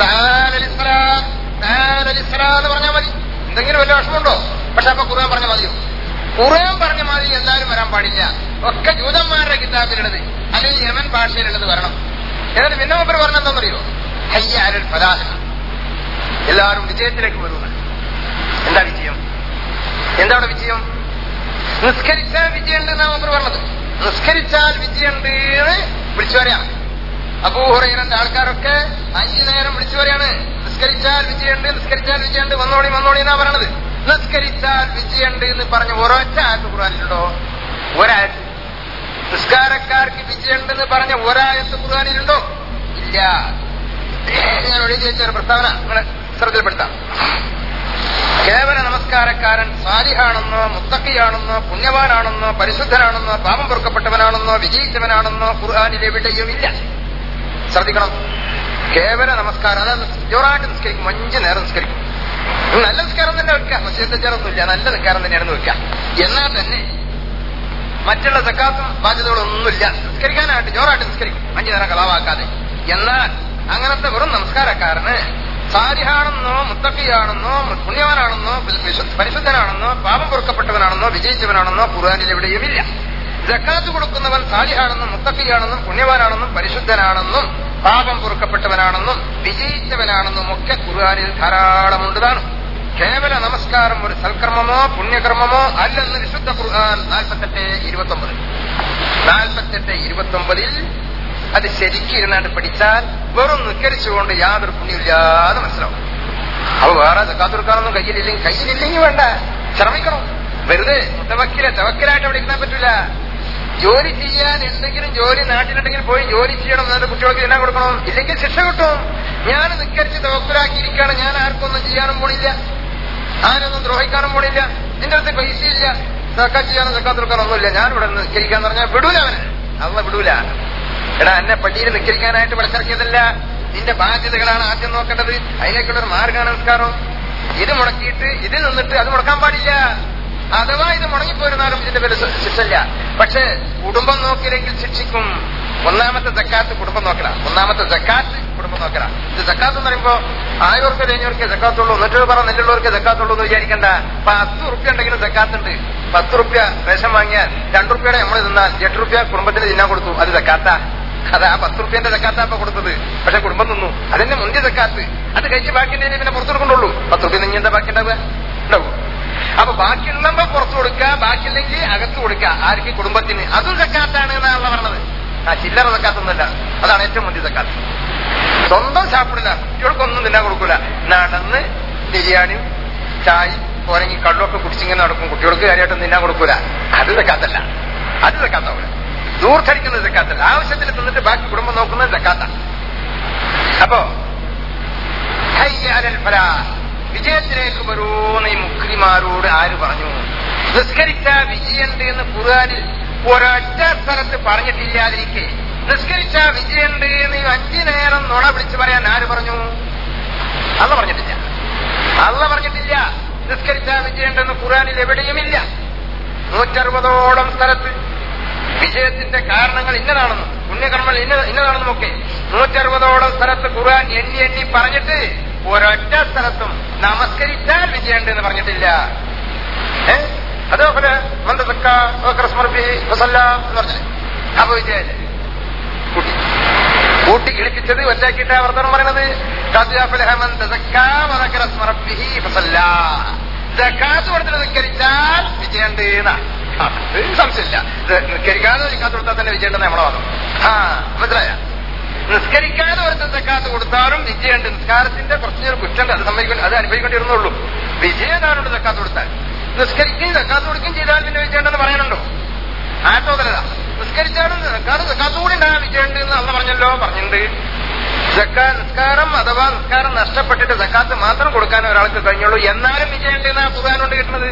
എന്ന് പറഞ്ഞാൽ മതി. എന്തെങ്കിലും വലിയ വിഷമമുണ്ടോ? പക്ഷെ അപ്പൊ ഖുർആൻ പറഞ്ഞ മതിയോ? ഖുർആൻ പറഞ്ഞ മാതിരി എല്ലാവരും വരാൻ പാടില്ല. ഒക്കെ ജൂതന്മാരുടെ കിതാബിലുള്ളത് അല്ലെങ്കിൽ യമൻ ഭാഷയിലുള്ളത് വരണം. എന്നിട്ട് പിന്നെ മുമ്പ് പറഞ്ഞെന്താണെന്നറിയോ? ഹയ്യ അലൽ ഫലാഹ്. എല്ലാവരും വിജയത്തിലേക്ക് വരുന്നത്. എന്താ വിജയം? എന്താണ് വിജയം? നിസ്കരിച്ചാൽ വിജയമുണ്ട് എന്നാ മുമ്പ് പറഞ്ഞത്. നിസ്കരിച്ചാൽ വിജയമുണ്ട് എന്ന് വിളിച്ചു പറയാം. അബൂ ഹുറൈറന്റെ ആൾക്കാരൊക്കെ 5 നേരം വിളിച്ചു പറയാണ് നിസ്കരിച്ചാൽ വിജയമുണ്ട്, വന്നോളി എന്നാ പറയണത്. നിസ്കരിച്ചാൽ വിജയമുണ്ട് എന്ന് പറഞ്ഞ ഒരൊറ്റ ആയത്ത് ഖുർആനിലുണ്ടോ? ഒരായത്ത്. നിസ്കാരക്കാർക്ക് വിജയമുണ്ടെന്ന് പറഞ്ഞ ഒരായത്ത് ഖുർആനിലുണ്ടോ? ഇല്ല. ഞാൻ എഴുതി വെച്ച ഒരു പ്രസ്താവന നിങ്ങളെ ശ്രദ്ധയിൽപ്പെടുത്താം. കേവല നമസ്കാരക്കാരൻ സാലിഹാണെന്നോ മുത്തഖിയാണെന്നോ പുണ്യവാനാണെന്നോ പരിശുദ്ധനാണെന്നോ പാപം പൊറുക്കപ്പെട്ടവനാണെന്നോ വിജയിച്ചവനാണെന്നോ ഖുർആനിൽ എവിടെയും ഇല്ല. ശ്രദ്ധിക്കണം. കേവല നമസ്കാരം. അതാണ് ജോറായിട്ട് നിസ്കരിക്കും, 5 നേരം നിസ്കരിക്കും. നല്ല നിസ്കാരം തന്നെ വെക്കുക, മസ്ജിദൊന്നുമില്ല, നല്ല നിസ്കാരം തന്നെയാണെന്ന് വെക്കുക. എന്നാൽ തന്നെ മറ്റുള്ള സക്കാത്തും ബാധ്യതകളൊന്നുമില്ല, നിസ്കരിക്കാനായിട്ട് ജോറായിട്ട് നിസ്കരിക്കും, 5 നേരം കളവാക്കാതെ. എന്നാൽ അങ്ങനത്തെ വെറും നമസ്കാരക്കാരന് സാലിഹാണെന്നോ മുത്തഖിയാണെന്നോ പുണ്യവാനാണെന്നോ പരിശുദ്ധനാണെന്നോ പാപം പൊറുക്കപ്പെട്ടവനാണെന്നോ വിജയിച്ചവനാണെന്നോ ഖുർആനിൽ എവിടെയുമില്ല. സക്കാത്ത് കൊടുക്കുന്നവൻ സാലിഹാണെന്നും മുത്തഖിയാണെന്നും പുണ്യവാനാണെന്നും പരിശുദ്ധനാണെന്നും പാപം പൊറുക്കപ്പെട്ടവനാണെന്നും വിജയിച്ചവനാണെന്നും ഒക്കെ ഖുർആനിൽ ധാരാളമുണ്ടതാണ്. കേവല നമസ്കാരം ഒരു സൽക്കർമ്മമോ പുണ്യകർമ്മമോ അല്ലെന്ന് വിശുദ്ധ ഖുർആൻ 48:29 അത് ശരിക്കും ഇരുന്നാണ്ട് പഠിച്ചാൽ വെറും നിസ്കരിച്ചുകൊണ്ട് യാതൊരു പുണ്യമില്ലാതെ മനസ്സിലാവും. അപ്പൊ വേറെ സക്കാത്ത് കൊടുക്കാനൊന്നും കയ്യിലില്ലെങ്കിൽ വേണ്ട, ശ്രമിക്കണം. വെറുതെ തവക്കലായിട്ട് അവിടെ ഇരുന്നാൻ പറ്റില്ല. ജോലി ചെയ്യാൻ എന്തെങ്കിലും ജോലി നാട്ടിലുണ്ടെങ്കിൽ പോയി ജോലി ചെയ്യണം, എന്നിട്ട് കുട്ടികൾക്ക് എന്നാ കൊടുക്കണം, ഇല്ലെങ്കിൽ ശിക്ഷ കിട്ടും. ഞാൻ നിസ്കരിച്ച് തവക്കലാക്കിയിരിക്കുകയാണ്, ഞാൻ ആർക്കൊന്നും ചെയ്യാനും പോണില്ല, ആരൊന്നും ദ്രോഹിക്കാനും പോണില്ല, നിന്റെ അടുത്ത് പൈസയില്ല, സക്കാത്ത് ചെയ്യാനും സക്കാത്ത് കൊടുക്കാനൊന്നുമില്ല, ഞാൻ ഇവിടെ നിസ്കരിക്കാന്ന് പറഞ്ഞാൽ വിടൂല, അവന് അള്ള വിടൂല. എടാ, എന്നെ പള്ളിയിൽ നിസ്കരിക്കാനായിട്ട് വിളിച്ചിറക്കിയതല്ല, നിന്റെ ബാധ്യതകളാണ് ആദ്യം നോക്കേണ്ടത്, അതിലേക്കുള്ളൊരു മാർഗമാണ് നമസ്കാരം. ഇത് മുടക്കിയിട്ട് ഇതിൽ നിന്നിട്ട് അത് മുടക്കാൻ പാടില്ല. അഥവാ ഇത് മുടങ്ങിപ്പോരുന്നാലും ഇതിന്റെ പേര് ശിക്ഷയില്ല. പക്ഷെ കുടുംബം നോക്കിയില്ലെങ്കിൽ ശിക്ഷിക്കും. ഒന്നാമത്തെ സക്കാത്ത് കുടുംബം നോക്കല, ഇത് സക്കാത്ത് എന്ന് പറയുമ്പോ 1000 രൂപ കഴിഞ്ഞവർക്ക് സക്കാത്തുള്ളൂ, 100 രൂപ നെല്ലുള്ളവർക്ക് സക്കാത്തുള്ളൂ എന്ന് വിചാരിക്കണ്ട. 10 റുപ്യ ഉണ്ടെങ്കിലും സക്കാത്തുണ്ട്. 10 റുപ്യ റേഷൻ വാങ്ങിയാൽ 2 റുപ്യയുടെ നമ്മൾ തിന്നാൽ 8 റുപ്യ കുടുംബത്തിന് തിന്നാൻ കൊടുത്തു, അത് സക്കാത്താ. അത് ആ 10 റുപ്യന്റെ സക്കാത്താ ഇപ്പൊ കൊടുത്തത്, പക്ഷെ കുടുംബം തിന്നു. അതെന്നെ മുന്തിയ സക്കാത്ത്. അത് കഴിച്ച് ബാക്കിയുണ്ടെങ്കിൽ പിന്നെ പുറത്തു കൊടുക്കണ്ടുള്ളൂ. 10 റുപ്യ നിങ്ങൾ എന്താ ബാക്കി ഉണ്ടാവുക? അപ്പൊ ബാക്കിയുള്ളപ്പോ പുറത്തു കൊടുക്കുക, ബാക്കിയില്ലെങ്കിൽ അകത്ത് കൊടുക്കുക. ആർക്ക്? കുടുംബത്തിന്. അതും സക്കാത്താണ് എന്നാണല്ലോ പറഞ്ഞത്. ആ ചില്ലറ സക്കാത്തൊന്നുമല്ല, അതാണ് ഏറ്റവും മുന്തിയ സക്കാത്ത്. സ്വന്തം സാപ്പിടില്ല, കുട്ടികൾക്കൊന്നും തിന്നാൻ കൊടുക്കൂല. നടന്ന് ബിരിയാണിയും ചായയും പോരെങ്കിൽ കള്ളൊക്കെ കുടിച്ചിങ്ങനെ നടക്കും, കുട്ടികൾക്ക് കാര്യമായിട്ടൊന്നും തിന്നാൻ കൊടുക്കൂല. അത് സക്കാത്തല്ല, അത് സക്കാത്താവൂല. ദൂർത്തടിക്കുന്നത് സക്കാത്തല്ല. ആവശ്യത്തിൽ തിന്നിട്ട് ബാക്കി കുടുംബം നോക്കുന്നത് സക്കാത്താണ്. അപ്പോ വിജയത്തിലേക്ക് വരൂന്ന് ഈ മുഖ്രിമാരോട് ആര് പറഞ്ഞു? നിസ്കരിച്ച വിജയുണ്ട് എന്ന് ഖുർആനിൽ ഒരൊറ്റ സ്ഥലത്ത് പറഞ്ഞിട്ടില്ലാതിരിക്കെ നിസ്കരിച്ച വിജയുണ്ട് എന്ന് 5 നേരം നുണ വിളിച്ചു പറയാൻ ആര് പറഞ്ഞു? അള്ള പറഞ്ഞിട്ടില്ല. നിസ്കരിച്ച വിജയുണ്ടെന്ന് ഖുർആനിൽ എവിടെയുമില്ല. 160ഓളം സ്ഥലത്ത് വിജയത്തിന്റെ കാരണങ്ങൾ ഇന്നതാണെന്നും പുണ്യകർമ്മങ്ങൾ ഇന്നതാണെന്നും ഒക്കെ 160ഓളം സ്ഥലത്ത് ഖുർആൻ എണ്ണി പറഞ്ഞിട്ട് ഒരൊറ്റ സ്ഥലത്തും നമസ്കരിച്ചാൽ വിജയുണ്ട് എന്ന് പറഞ്ഞിട്ടില്ല. അതേപോലെ പറഞ്ഞില്ലേ? അപ്പൊ വിജയല്ലേ കൂട്ടി കിളിപ്പിച്ചത് ഒറ്റാക്കിയിട്ട് വർത്തനം പറയണത്. സക്കാത്ത് കൊടുത്തിട്ട് നിസ്കരിച്ചാൽ വിജയുണ്ട് എന്നാണ്. സംശയമില്ല. നിസ്കരിക്കാതെ സക്കാത്ത് കൊടുത്താൽ തന്നെ വിജയുണ്ടെന്ന് നമ്മളെ വാദം. മനസ്സിലായ? നിസ്കരിക്കാതെ ഒരുത്ത സക്കാത്ത് കൊടുത്താലും വിജയുണ്ട്. നിസ്കാരത്തിന്റെ കുറച്ചൊരു കുറ്റം അത് അനുഭവിക്കേണ്ടി വരുന്നുള്ളൂ. വിജയനാരുണ്ട് സക്കാത്ത് കൊടുത്താൽ. നിസ്കരിക്കുകയും സക്കാത്ത് കൊടുക്കുകയും ചെയ്താൽ പിന്നെ വിജയുണ്ടെന്ന് പറയാനുണ്ടോ? ആട്ടോതലതാ. നിസ്കരിച്ചാലും സക്കാത്ത് കൂടി ഉണ്ടാകാൻ വിജയുണ്ട് എന്ന് അള്ള പറഞ്ഞിട്ടുണ്ട്. നിസ്കാരം അഥവാ നിസ്കാരം നഷ്ടപ്പെട്ടിട്ട് സക്കാത്ത് മാത്രം കൊടുക്കാൻ ഒരാൾക്ക് കഴിഞ്ഞുള്ളൂ, എന്നാലും വിജയുണ്ട് എന്നാ ഖുർആനുകൊണ്ട് കിട്ടുന്നത്.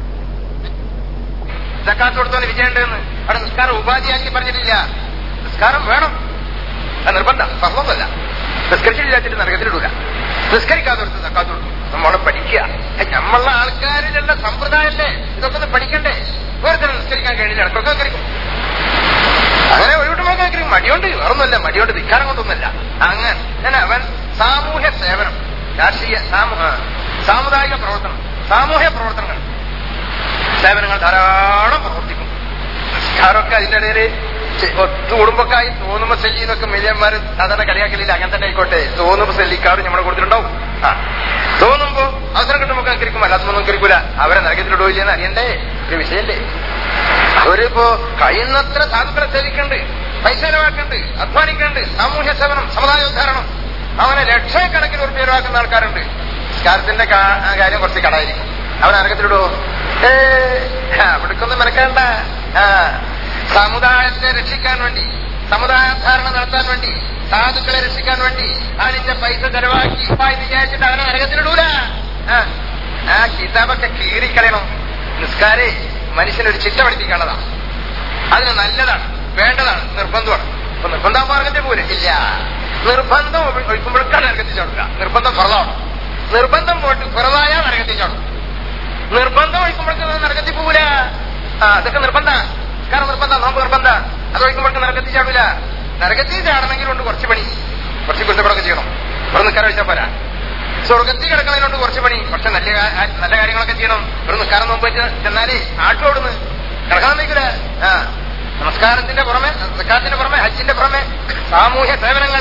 സക്കാത്ത് കൊടുത്തോണ്ട് വിജയുണ്ട് എന്ന് അവിടെ നിസ്കാരം ഉപാധിയാക്കി പറഞ്ഞിട്ടില്ല. നിസ്കാരം വേണം, അത് നിർബന്ധം, ഫർളൊന്നുമല്ല. നിസ്കരിച്ചില്ലാച്ചിട്ട് നരകത്തിലിടൂല. നിസ്കരിക്കാതെ കൊടുത്ത് സക്കാത്ത് കൊടുക്കും. നമ്മളെ പഠിക്കുക. നമ്മളുടെ ആൾക്കാരിലുള്ള സമ്പ്രദായമല്ലേ, ഇതൊക്കെ ഒന്ന് പഠിക്കണ്ടേ? വേറെ നിസ്കരിക്കാൻ കഴിഞ്ഞില്ല, ഇടക്കൊക്കെ കരിക്കും. അങ്ങനെ ഒഴിവിട്ടുമ്പോൾ കരിക്കും. മടിയോണ്ട് വേറൊന്നുമല്ല, മടിയോണ്ട് ധിക്കാരം കൊണ്ടൊന്നുമല്ല. അങ്ങനെ അവൻ സാമൂഹ്യ സേവനം, രാഷ്ട്രീയ സാമുദായിക പ്രവർത്തനം, സാമൂഹ്യ പ്രവർത്തനങ്ങൾ, സേവനങ്ങൾ ധാരാളം പ്രവർത്തിക്കും. നിസ്കാരമൊക്കെ അതിന്റെ ഇടയിൽ കുടുംബക്കായി തോന്നുമ്പോ സെല്ലിന്നൊക്കെ മില്യന്മാര് സാധാരണ കളിയാക്കലില്ല. അങ്ങനെ തന്നെ ആയിക്കോട്ടെ, തോന്നുമ്പോ സെല്ലിക്കാർ നമ്മുടെ കൊടുത്തിട്ടുണ്ടാവും. തോന്നുമ്പോ അവസരം കിട്ടുമ്പോ കരിക്കും, അല്ലാത്തൊന്നും കരിക്കൂല. അവരെ നരകത്തിലിടുകയില്ലെന്ന് അറിയണ്ടേ? ഒരു വിഷയല്ലേ? അവരിപ്പോ കഴിയുന്നത്ര സാധുക്കളെ സേവിക്കുന്നുണ്ട്, പൈസ ചെലവാക്കുന്നുണ്ട്, അധ്വാനിക്കുന്നുണ്ട്, സാമൂഹ്യ സേവനം, സമുദായോദ്ധാരണം. അവനെ ലക്ഷക്കണക്കിന് ഉറുപ്പിക ചെലവാക്കുന്ന ആൾക്കാരുണ്ട്. സംസ്കാരത്തിന്റെ കാര്യം കുറച്ച് കടായിരിക്കും. അവൻ നരകത്തിലിടുവോ? അവിടേക്കൊന്നും മെനക്കേണ്ട. സമുദായത്തെ രക്ഷിക്കാൻ വേണ്ടി, സമുദായോദ്ധാരണം നടത്താൻ വേണ്ടി, സാധുക്കളെ രക്ഷിക്കാൻ വേണ്ടി അതിന്റെ പൈസ ചെലവാക്കി വിചാരിച്ചിട്ട് അവനെ നരകത്തിലിടൂല. ആ കിതാബൊക്കെ കീറിക്കളയണം. നിസ്കാരേ മനുഷ്യനൊരു ചിട്ട പഠിപ്പിക്കാനുള്ളതാണ്. അതിന് നല്ലതാണ്, വേണ്ടതാണ്, നിർബന്ധമാണ്. അപ്പൊ നിർബന്ധ മാർഗത്തെ പോലെ ഇല്ല. നിർബന്ധം ഒഴിക്കുമ്പോഴേക്കാണ് നരകത്തിൽ ചാടില്ല. നിർബന്ധം ഫറളാണ്. നിർബന്ധം പോയിട്ട് ഫറളായ നരകത്തിൽ ചാടും. നിർബന്ധം ഒഴിക്കുമ്പോഴേക്ക് നരകത്തിൽ പോകൂല. അതൊക്കെ നിർബന്ധ. കാരണം നിർബന്ധം, നോമ്പ് നിർബന്ധ. അത് ഒഴിക്കുമ്പോഴേക്ക് നരകത്തിൽ ചാടില്ല. നരകത്തിൽ ചാടണമെങ്കിലുണ്ട് കുറച്ച് പണി, കുറച്ച് കുറ്റപ്പടൊക്കെ ചെയ്യണം. ഇവിടെ നിൽക്കാറ് വെച്ചാൽ പോരാ. സ്വർഗത്തിൽ കിടക്കുന്നതിനോട് കുറച്ച് പണി, പക്ഷെ നല്ല കാര്യങ്ങളൊക്കെ ചെയ്യണം. ഇവിടെ നിൽക്കാറ് നോമ്പ് ചെന്നാലേ ആട്ടോടുന്ന് കിടക്കാൻ നിൽക്കില്ല. നമസ്കാരത്തിന്റെ പുറമെ, സക്കാത്തിന്റെ പുറമെ, ഹജ്ജിന്റെ പുറമെ സാമൂഹ്യ സേവനങ്ങൾ,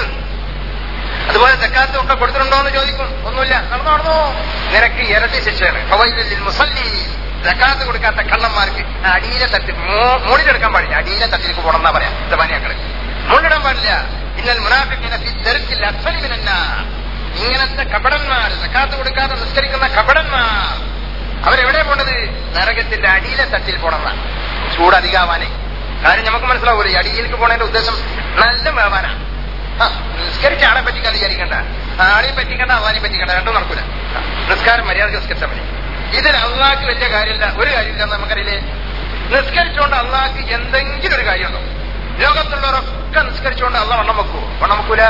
അതുപോലെ സക്കാത്തും ഒക്കെ കൊടുത്തിട്ടുണ്ടോ എന്ന് ചോദിക്കും. ഒന്നുമില്ല, നടന്നോ നിനക്ക് ഇരട്ടി ശിക്ഷയാണ്. മുസല്ലി, സക്കാത്ത് കൊടുക്കാത്ത കള്ളന്മാർക്ക് അടിയിലെ തട്ടിൽ മുകളിലെടുക്കാൻ പാടില്ല, അടിയിലെ തട്ടിലേക്ക് പോകണം എന്നാ പറയാം ജമാനിയാക്കള്. മുകളിലിടാൻ പാടില്ല. ഇന്നൽ മുനാഫിഖീന ഫി ദർക്കിൽ അസ്ഫലി മിനന്നാർ. ഇങ്ങനത്തെ കപടന്മാർ, സക്കാത്ത് കൊടുക്കാതെ നിസ്കരിക്കുന്ന കപടന്മാർ അവരെവിടെ പോണ്ടത്? നരകത്തിന്റെ അടിയിലെ തട്ടിൽ പോണെന്നാണ്. ചൂടധികാവാനേ. കാര്യം നമുക്ക് മനസ്സിലാവൂല. ഈ അടിയിലേക്ക് പോണതിന്റെ ഉദ്ദേശം നല്ല വേവാനാ. നിസ്കരിച്ച ആളെ പറ്റിക്കാതെ വിചാരിക്കണ്ട, ആളെയും പറ്റിക്കണ്ട, അള്ളാനെ പറ്റിക്കണ്ട, രണ്ടും നടക്കൂല. നിസ്കാരം മര്യാദക്ക് നിസ്കരിച്ചാൽ മതി. ഇതിൽ അള്ളാഹ്ക്ക് വലിയ കാര്യമില്ല, ഒരു കാര്യമില്ല. നമുക്കറിയില്ലേ, നിസ്കരിച്ചുകൊണ്ട് അള്ളാഹ്ക്ക് എന്തെങ്കിലും ഒരു കാര്യമുണ്ടോ? ലോകത്തുള്ളവരൊക്കെ നിസ്കരിച്ചുകൊണ്ട് അള്ളാഹ് വണ്ണം വെക്കുവോ? വണ്ണം വെക്കൂല.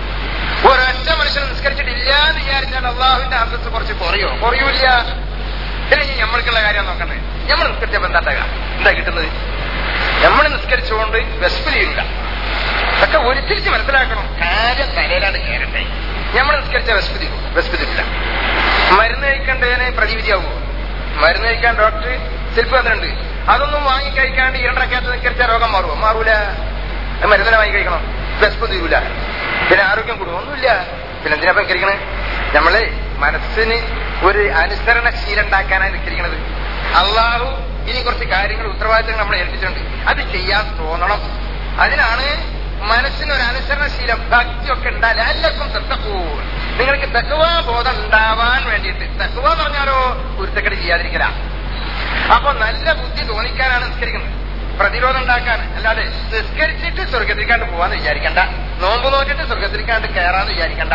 ഒരൊറ്റ മനുഷ്യൻ നിസ്കരിച്ചിട്ടില്ല എന്ന് വിചാരിച്ചാൽ അള്ളാഹുവിന്റെ അന്തസ്സ് കുറച്ച് കുറയൂല. പിന്നെ ഈ നമ്മൾക്കുള്ള കാര്യം നോക്കണ്ടേ? നമ്മൾ നിസ്കരിച്ചപ്പോ എന്താ കിട്ടുന്നത്? നമ്മൾ നിസ്കരിച്ചുകൊണ്ട് വിശപ്പിലില്ല. അതൊക്കെ ഒരിത്തിരിച്ച് മനസ്സിലാക്കണം. കാര്യം തലയിലാണ് കയറട്ടെ. നമ്മൾ നിസ്കരിച്ച വിശപ്പില്ല. മരുന്ന് കഴിക്കേണ്ടതിന് പ്രതിവിധിയാവുമോ? മരുന്ന് കഴിക്കാൻ ഡോക്ടർ ശില്പം തന്നിട്ടുണ്ട്. അതൊന്നും വാങ്ങിക്കഴിക്കാണ്ട് ഇരണ്ടരക്കകത്ത് നിസ്കരിച്ച രോഗം മാറുമോ? മാറൂല. മരുന്നിനെ വാങ്ങി കഴിക്കണം, വിശപ്പ് തീരൂല, പിന്നെ ആരോഗ്യം കൂടും, ഒന്നുമില്ല. പിന്നെ എന്തിനാപ്പം നിസ്കരിക്കണേ? നമ്മള് മനസ്സിന് ഒരു അനുസരണശീലം ഉണ്ടാക്കാനാണ് നിസ്കരിക്കണത്. അള്ളാഹു ഇനി കുറച്ച് കാര്യങ്ങൾ, ഉത്തരവാദിത്തങ്ങൾ നമ്മളെ ഏൽപ്പിച്ചിട്ടുണ്ട്. അത് ചെയ്യാൻ തോന്നണം. അതിനാണ് മനസ്സിനൊരു അനുസരണശീലം, ഭക്തിയൊക്കെ ഉണ്ടായാൽ എല്ലാവർക്കും തക്കവും നിങ്ങൾക്ക് തക്കവാ ബോധം ഉണ്ടാവാൻ വേണ്ടിയിട്ട്. തക്കവ എന്ന് പറഞ്ഞാലോ കുരുത്തക്കെട്ട് ചെയ്യാതിരിക്കല. അപ്പൊ നല്ല ബുദ്ധി തോന്നിക്കാനാണ് നിസ്കരിക്കുന്നത്, പ്രതിരോധം ഉണ്ടാക്കാൻ. അല്ലാതെ നിസ്കരിച്ചിട്ട് സ്വർഗത്തിരിക്കാണ്ട് പോവാന്ന് വിചാരിക്കണ്ട, നോമ്പ് നോക്കിയിട്ട് സ്വർഗത്തിരിക്കാണ്ട് കയറാന്ന് വിചാരിക്കണ്ട.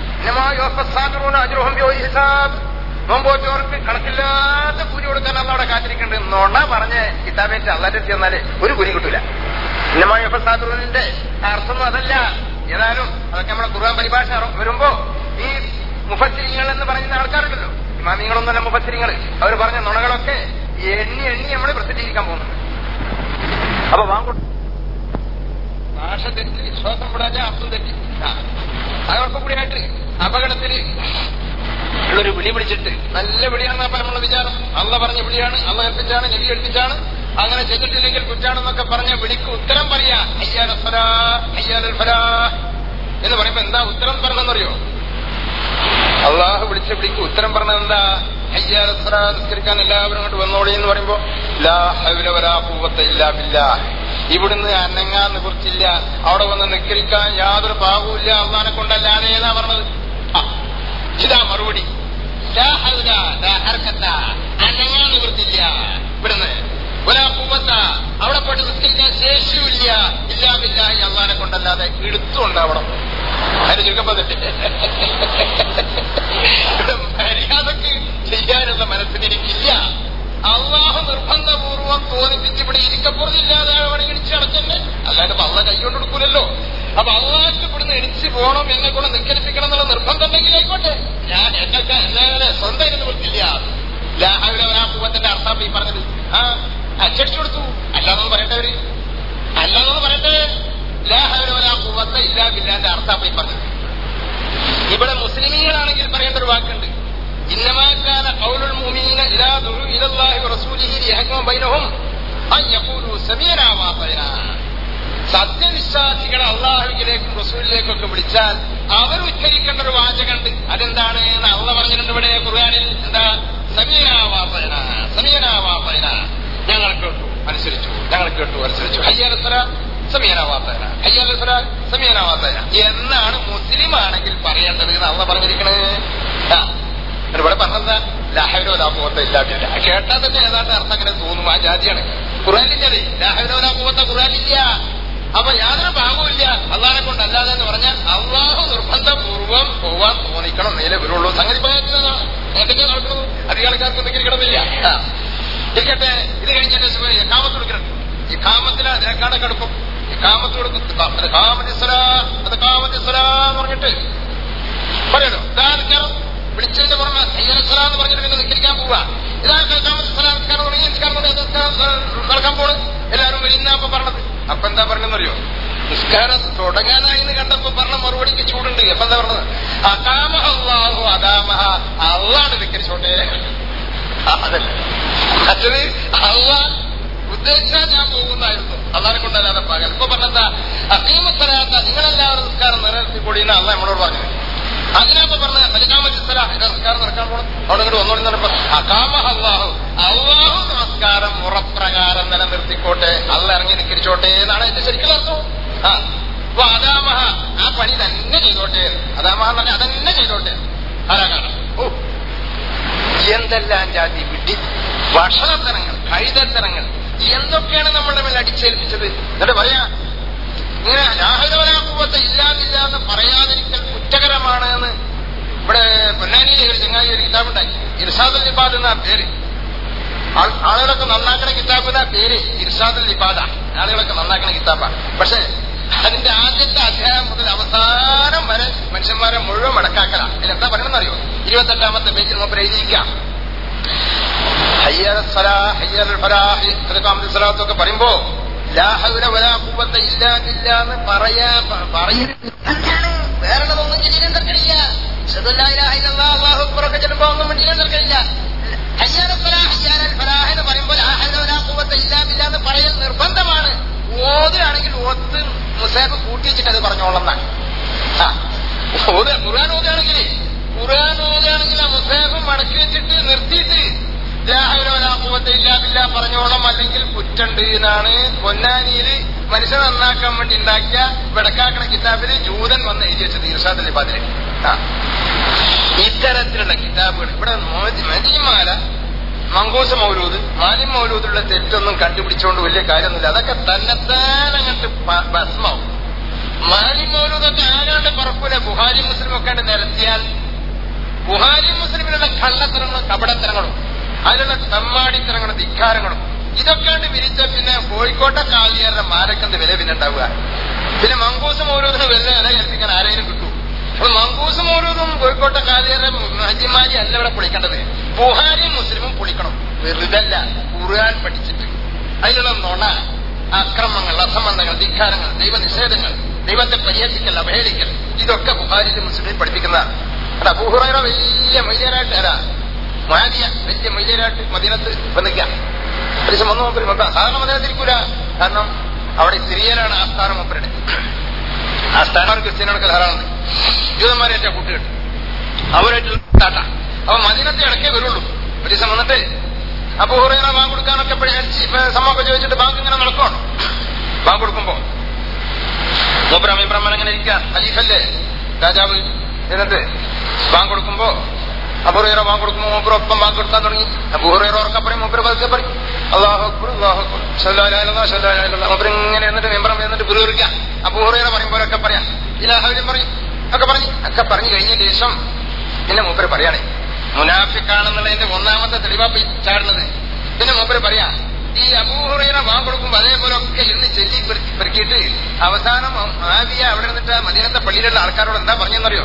നോമ്പോറ്റവർക്ക് കണക്കില്ലാത്ത കൂലി കൊടുക്കാൻ അവിടെ കാത്തിരിക്കുന്നുണ്ട്. നോണ പറഞ്ഞ് കിതാബേറ്റ് അള്ളാറ്റെത്തി വന്നാല് ഒരു കൂലി കിട്ടൂല. ഇന്നമാഫസാദുറിന്റെ അർത്ഥമൊന്നും അതല്ല. ഏതായാലും അതൊക്കെ നമ്മുടെ ഖുർആൻ പരിഭാഷ വരുമ്പോ ഈ മുഫസ്സിരിങ്ങൾ എന്ന് പറയുന്ന ആൾക്കാരുണ്ടല്ലോ, ഇമാമിങ്ങളൊന്നുമല്ല മുഫസ്സിരിങ്ങൾ, അവർ പറഞ്ഞ നുണകളൊക്കെ എണ്ണി നമ്മൾ പ്രസിദ്ധീകരിക്കാൻ പോകുന്നു. അപ്പൊ ഭാഷ തെറ്റി, വിശ്വാസം വിടാൻ അർത്ഥം തെറ്റി, അതൊക്കെ കൂടിയായിട്ട് അപകടത്തിൽ ഉള്ളൊരു വിളി പിടിച്ചിട്ട്, നല്ല വിളിയാണെന്നപ്പ നമ്മളെ വിചാരം. അള്ള പറഞ്ഞ വിളിയാണ്, അള്ള ഏൽപ്പിച്ചാണ്, നബി ഏൽപ്പിച്ചാണ്, അങ്ങനെ ചെയ്തിട്ടില്ലെങ്കിൽ കുറ്റാണെന്നൊക്കെ പറഞ്ഞ വിളിക്ക് ഉത്തരം പറയാ ഹയ്യാൽ ഫലാ ഹയ്യാൽ ഫലാ എന്ന് പറയുമ്പോ എന്താ ഉത്തരം പറഞ്ഞെന്നറിയോ? അള്ളാഹു വിളിച്ച വിളിക്ക് ഉത്തരം പറഞ്ഞത് എന്താ? ഹയ്യാൽ ഫലാ, നിസ്കരിക്കാൻ എല്ലാവരും അങ്ങോട്ട് വന്നോളി എന്ന് പറയുമ്പോ ലാ ഹൗല വലാ ഖുവത ഇല്ലാ ബില്ലാഹ്, ഇവിടുന്ന് അനങ്ങാൻ നിവൃത്തില്ല, അവിടെ വന്ന് നിസ്കരിക്കാൻ യാതൊരു പാകവുമില്ല അള്ളാനെ കൊണ്ടല്ലാതെ എന്നാ പറഞ്ഞത്. ഇതാ മറുപടി. ലാ ഹൗല ലാ ഹർകത, അനങ്ങാൻ നിവൃത്തില്ല ഇവിടുന്ന്. വലാ ഖുവത, അവിടെ പോയിട്ട് നിസ്കരിക്കാൻ ശേഷിയില്ല, ഇല്ലാ ബില്ലാഹി, അള്ളാനെ കൊണ്ടല്ലാതെ. എടുത്തുണ്ടാവണം. അതിന് ചുരുക്കപ്പതിട്ട് മര്യാദക്ക് ചെയ്യാനുള്ള മനസ്സിന് എനിക്കില്ല. അള്ളാഹു നിർബന്ധപൂർവം തോന്നിപ്പിച്ച് ഇവിടെ ഇരിക്കപ്പുറത്തില്ലാതെ വേണമെങ്കിൽ ഇടിച്ച് അടച്ചന്നെ, അല്ലാണ്ട് അള്ള കൈകൊണ്ട് കൊടുക്കൂലല്ലോ. അപ്പൊ അള്ളാഹ്ക്ക് ഇവിടുന്ന് ഇടിച്ച് പോകണം, എന്നെ കൂടെ നിസ്കരിപ്പിക്കണം എന്നുള്ള നിർബന്ധം ഉണ്ടെങ്കിൽ ആയിക്കോട്ടെ. ഞാൻ എന്നൊക്കെ എന്നാലെ സ്വന്തം ഇരുന്ന് കൊടുത്തില്ല. ലാഹുവിന്റെ അർത്ഥം ഈ പറഞ്ഞത് അച്ചടിച്ചു കൊടുത്തു. അല്ലാന്നൊന്ന് പറയട്ടവര്, അല്ലാന്നൊന്ന് പറയട്ടെ. ലാഹുവത്ത ഇല്ലാ ബില്ലാന്റെ അർത്ഥം ഈ പറഞ്ഞത്. ഇവിടെ മുസ്ലിമീങ്ങളാണെങ്കിൽ പറയേണ്ട ഒരു വാക്കുണ്ട്, ഇന്നമാക്കാന ഖൗലുൽ മുഅ്മിനീന ഇലാ ദുഉ ഇലല്ലാഹി വറസൂലിഹി ലിയഹ്കുമ ബൈനഹും അൻ യഖൂലു സമീഅനാ വഅതഅനാ. സത്യവിശ്വാസികളെ അള്ളാഹുവിലേക്കും റസൂലിലേക്കും ഒക്കെ വിളിച്ചാൽ അവർ ഉച്ചരിക്കേണ്ട ഒരു വാചകമുണ്ട്. അതെന്താണ് എന്ന് അള്ളാഹ് പറഞ്ഞിട്ടുണ്ട് ഇവിടെ ഖുർആനിൽ. എന്താ? സമീഅനാ വഅതഅനാ, സമീഅനാ വഅതഅനാ, ഞങ്ങൾ കേട്ടു അനുസരിച്ചു, ഞങ്ങൾ കേട്ടു അനുസരിച്ചു. ഹയ്യൽ ഫലാ സമീഅനാ വഅതഅനാ, ഹയ്യൽ ഫലാ സമീഅനാ വഅതഅനാ എന്നാണ് മുസ്ലിം ആണെങ്കിൽ പറയേണ്ടത് എന്ന് അള്ളാഹ് പറഞ്ഞിരിക്കണത്. ഇവിടെ പറഞ്ഞെന്താ? ലാഹൗല വലാ ഖുവത ഇല്ലാ ബില്ലാഹ്. കേട്ടാൽ തന്നെ ഏതാണ്ട് അർത്ഥം അങ്ങനെ തോന്നും. ആ ജാതിയാണ് ഖുർആനിലില്ലത്. ലാഹൗല വലാ ഖുവത ഖുർആനിലില്ല. അപ്പൊ യാതൊരു ഭാഗവുമില്ല അള്ളാഹിനെ കൊണ്ടല്ലാതെ എന്ന് പറഞ്ഞാൽ അള്ളാഹു നിർബന്ധപൂർവം പോവാൻ തോന്നിക്കണം, നേരെ വരുള്ളൂ. സംഗതി ഭയക്കുന്നതാണ്. എന്തൊക്കെ നടക്കുന്നത്? അധികാരക്കാർക്ക് നിൽക്കണമെന്നില്ല. ഇരിക്കട്ടെ, ഇത് കഴിഞ്ഞിട്ട് കാമത്ത് കൊടുക്കണം. ഈ കാമത്തിന് അതിനെക്കാടൊക്കെ അടുപ്പം ഇഖാമത്ത് കൊടുക്കും. എന്ന് പറഞ്ഞിട്ട് പറയണോ ഇതാർക്കാരം വിളിച്ചതിന്റെ പുറമെ അയ്യനസ്സലാ എന്ന് പറഞ്ഞിട്ട് നിങ്ങൾ നിസ്കരിക്കാൻ പോവുക. നടക്കാൻ പോണ് എല്ലാവരും വരുന്നപ്പോ പറഞ്ഞത്. അപ്പൊ എന്താ പറഞ്ഞെന്നറിയോ? നിസ്കാരം തുടങ്ങാനായി എന്ന് കണ്ടപ്പോ പറഞ്ഞ മറുപടിക്ക് ചൂടുണ്ട്. അപ്പൊ എന്താ പറഞ്ഞത്? അകാമഹ അല്ലാഹു അദാമഹ, അള്ളാണ് നിസ്കരിച്ചോട്ടെ. അതല്ല മറ്റത് അള്ളാഹ് ഉദ്ദേശിച്ചാൽ ഞാൻ പോകുന്നായിരുന്നു, അള്ളാഹിനെ കൊണ്ടല്ലാതെ പകൽ. ഇപ്പൊ പറഞ്ഞെന്താ? അഖീമുസ്സലാത്ത, നിങ്ങളെല്ലാവരും നിസ്കാരം നിലനിർത്തിക്കൂടിയെന്ന് അള്ളാഹ് നമ്മളോട് പറഞ്ഞത്. അതിനകത്ത് പറഞ്ഞ സലികാമത്തിസ്സലാ, നമസ്കാരം നടക്കാൻ പോകണം. അവിടെ ഇങ്ങോട്ട് ഒന്നുകൂടി നടപ്പം അഖാമഹ അല്ലാഹു, അള്ളാഹു നമസ്കാരം മുറപ്രകാരം നിലനിർത്തിക്കോട്ടെ, അള്ളാഹ് ഇറങ്ങി നിസ്കരിച്ചോട്ടെ എന്നാണ് എന്റെ ശരിക്കും അർത്ഥം. അപ്പൊ അദാമഹ, ആ പണി തന്നെ ചെയ്തോട്ടെ. അദാമഹ എന്ന് പറഞ്ഞാൽ അതന്നെ ചെയ്തോട്ടെ. ആരാ കാണാം? ഓ എന്തെല്ലാം ജാതി വിഡ്ഢി ഭക്ഷണത്തരങ്ങൾ, കഴുതത്തരങ്ങൾ, എന്തൊക്കെയാണ് നമ്മളുടെ മേൽ അടിച്ചേൽപ്പിച്ചത്. എന്നിട്ട് പറയാ ഇങ്ങനെ ലാഹിദവലാക്കുവത്തെ ഇല്ലാതില്ല എന്ന് പറയാതിരിക്കൽ കുറ്റകരമാണ് എന്ന് ഇവിടെ പൊന്നാനിയിലെ ഒരു ചങ്ങായി ഒരു കിതാബുണ്ടായി. ഇർഷാദുൽ ലിബാദ് എന്നാ പേര്. ആളുകളൊക്കെ നന്നാക്കണ കിതാബ് എന്നാ പേര്. ഇർഷാദുൽ ലിബാദ, ആളുകളൊക്കെ നന്നാക്കണ കിതാബാണ്. പക്ഷെ അതിന്റെ ആദ്യത്തെ അധ്യായം മുതൽ അവസാനം വരെ മനുഷ്യന്മാരെ മുഴുവൻ മടക്കാക്കല. അതിലെന്താ പറയണമെന്നറിയോ? 28ാമത്തെ പേജിൽ മുമ്പ് എഴുതിയിരിക്കാം. ഹയ്യറൊക്കെ പറയുമ്പോ ലാഹുല വലാ ഖുവത ഇല്ലാ ബില്ലാ എന്ന് വേറെതൊന്നും ചെയ്യാൻ തർക്കമില്ല. അല്ലാഹു അക്ബർ ഒക്കെ ചെല്ലുമ്പോ ഒന്നും ചെയ്യാൻ തർക്കമില്ല. എന്ന് പറയുമ്പോൾ ലാഹുല വലാ ഖുവത ഇല്ലാ ബില്ലാ എന്ന് പറയൽ നിർബന്ധമാണ്. ഓതുകയാണെങ്കിൽ ഓത്ത് മുസാഫ് കൂട്ടി വെച്ചിട്ട് അത് പറഞ്ഞോളന്നാണ്. ഖുർആൻ ഓതുകയാണെങ്കിൽ ആ മുസാഫ് മടക്കി വെച്ചിട്ട് നിർത്തിയിട്ട് ലാഹുല വലാ ഖുവത ഇല്ലാ ബില്ലാ പറഞ്ഞോളം, അല്ലെങ്കിൽ കുറ്റുണ്ട് എന്നാണ് പൊന്നാനിയിൽ മനുഷ്യൻ നന്നാക്കാൻ വേണ്ടി ഉണ്ടാക്കിയ വെടക്കാക്കണ കിതാബില് ജൂതൻ വന്ന് എഴുതി വെച്ചത്. ഇർഷാദുൽ ലിബാദില് ഇത്തരത്തിലുള്ള കിതാബുകൾ ഇവിടെ മദീമാല, മങ്കൂസ് മൗലൂദ്, മാലിം മൗലൂദിലുള്ള തെറ്റൊന്നും കണ്ടുപിടിച്ചുകൊണ്ട് വലിയ കാര്യമൊന്നുമില്ല. അതൊക്കെ തന്നെത്താൻ അങ്ങോട്ട് ഭസ്മാവും. മാലിം മൗലൂദൊക്കെ ആരാണ്ട് പറക്കൂല. ബുഹാരി മുസ്ലിം ഒക്കെ നിരത്തിയാൽ ബുഹാരി മുസ്ലിമിലുള്ള കള്ളത്തരങ്ങളും കപടത്തരങ്ങളും അതിലുള്ള തമ്മാടിത്തരങ്ങളും ധിക്കാരങ്ങളും ഇതൊക്കെ വിരിച്ച പിന്നെ കോഴിക്കോട്ടെ കാളിയാരുടെ മാരക്കന്ത് വില പിന്നെ ഉണ്ടാവുക. പിന്നെ മങ്കൂസ് മൗലൂദിന് വില കൽപ്പിക്കാൻ ആരെങ്കിലും കിട്ടൂ. അപ്പൊ മങ്കൂസ് മൗലൂദും കോഴിക്കോട്ടെ കാളിയാരുടെ ഹജിമാരി അല്ല ഇവിടെ പൊളിക്കേണ്ടത്. ബുഹാരിയും മുസ്ലിമും പൊളിക്കണം. വെറുതല്ല, ഖുർആൻ പഠിച്ചിട്ട് അതിലുള്ള നുണ, അക്രമങ്ങൾ, അസംബന്ധങ്ങൾ, ധിക്കാരങ്ങൾ, ദൈവനിഷേധങ്ങൾ, ദൈവത്തെ പരിഹസിക്കൽ, അവഹേളിക്കൽ, ഇതൊക്കെ ബുഹാരിയിലും മുസ്ലിമിൽ പഠിപ്പിക്കുന്നതാണ്. അത് അബൂ ഹുറൈറ വലിയ മൈലിയരായിട്ട് മുആവിയ വലിയ മൈലിയരായിട്ട് മദീനത്ത് വന്നിക്കാം. ദിവസം വന്നു മൂപ്പര് സാധാരണ മദീനത്തിരിക്കൂല. കാരണം അവിടെ സിറിയയിലാണ് ആസ്ഥാനം മൂപ്പരുടെ. ആസ്ഥാനം ക്രിസ്ത്യാനികൾക്ക് ധാരാളം ജൂതന്മാരേറ്റ കൂട്ടുകെട്ട്, അവരായിട്ടുള്ള താട്ട. അപ്പൊ മദീനത്തെ ഇടയ്ക്കേ വരുള്ളൂ. ഒരു ദിവസം വന്നിട്ട് അബൂ ഹുറൈറ ബാങ്ക് കൊടുക്കാനൊക്കെ സമ്മൊക്കെ ചോദിച്ചിട്ട് ബാങ്ക് ഇങ്ങനെ നടക്കണം. ബാങ്ക് കൊടുക്കുമ്പോ മൂപ്പര് അമീബ്രഹ്മാൻ അങ്ങനെ ഇരിക്കുക, ഖലീഫല്ലേ, രാജാവ്. എന്നിട്ട് ബാങ്ക് കൊടുക്കുമ്പോ അബൂ ഹുറൈറ ബാങ്ക് കൊടുക്കുമ്പോൾ മൂപ്പര് ഒപ്പം ബാങ്ക് കൊടുക്കാൻ തുടങ്ങി. അബൂ ഹുറൈറ ഉറക്കെ പറയും, മൂപ്പര് പതുക്കെ പറയും അല്ലാഹു അക്ബർ അല്ലാഹു അക്ബർ ശല്ലാ ഇലാഹ ഇല്ലല്ലാഹ് ശല്ലാ ഇലാഹ ഇല്ലല്ലാഹ്. മൂപ്പര് ഇങ്ങനെ എന്നിട്ട് മെമ്പറം എന്നിട്ട് പുറകിരിക്കുക. അബൂ ഹുറൈറ പറയുമ്പോഴൊക്കെ പറയാം ഇലാഹയും പറയും ഒക്കെ പറഞ്ഞു കഴിഞ്ഞ ശേഷം പിന്നെ മൂപ്പര് പറയാണ് മുനാഫിക്കാണെന്നുള്ളതിന്റെ ഒന്നാമത്തെ തെളിവാ ചാടുന്നത്. പിന്നെ മൂപ്പര് പറയാ ഈ അബൂ ഹുറൈറ ബാങ്ക് കൊടുക്കുമ്പോ അതേപോലെ ഒക്കെ ഇരുന്ന് ചെല്ലി പെറുക്കിയിട്ട് അവസാനം മുആവിയ അവിടെ നിന്നിട്ട് മദീനത്തെ പള്ളിയിലുള്ള ആൾക്കാരോട് എന്താ പറഞ്ഞെന്നറിയോ?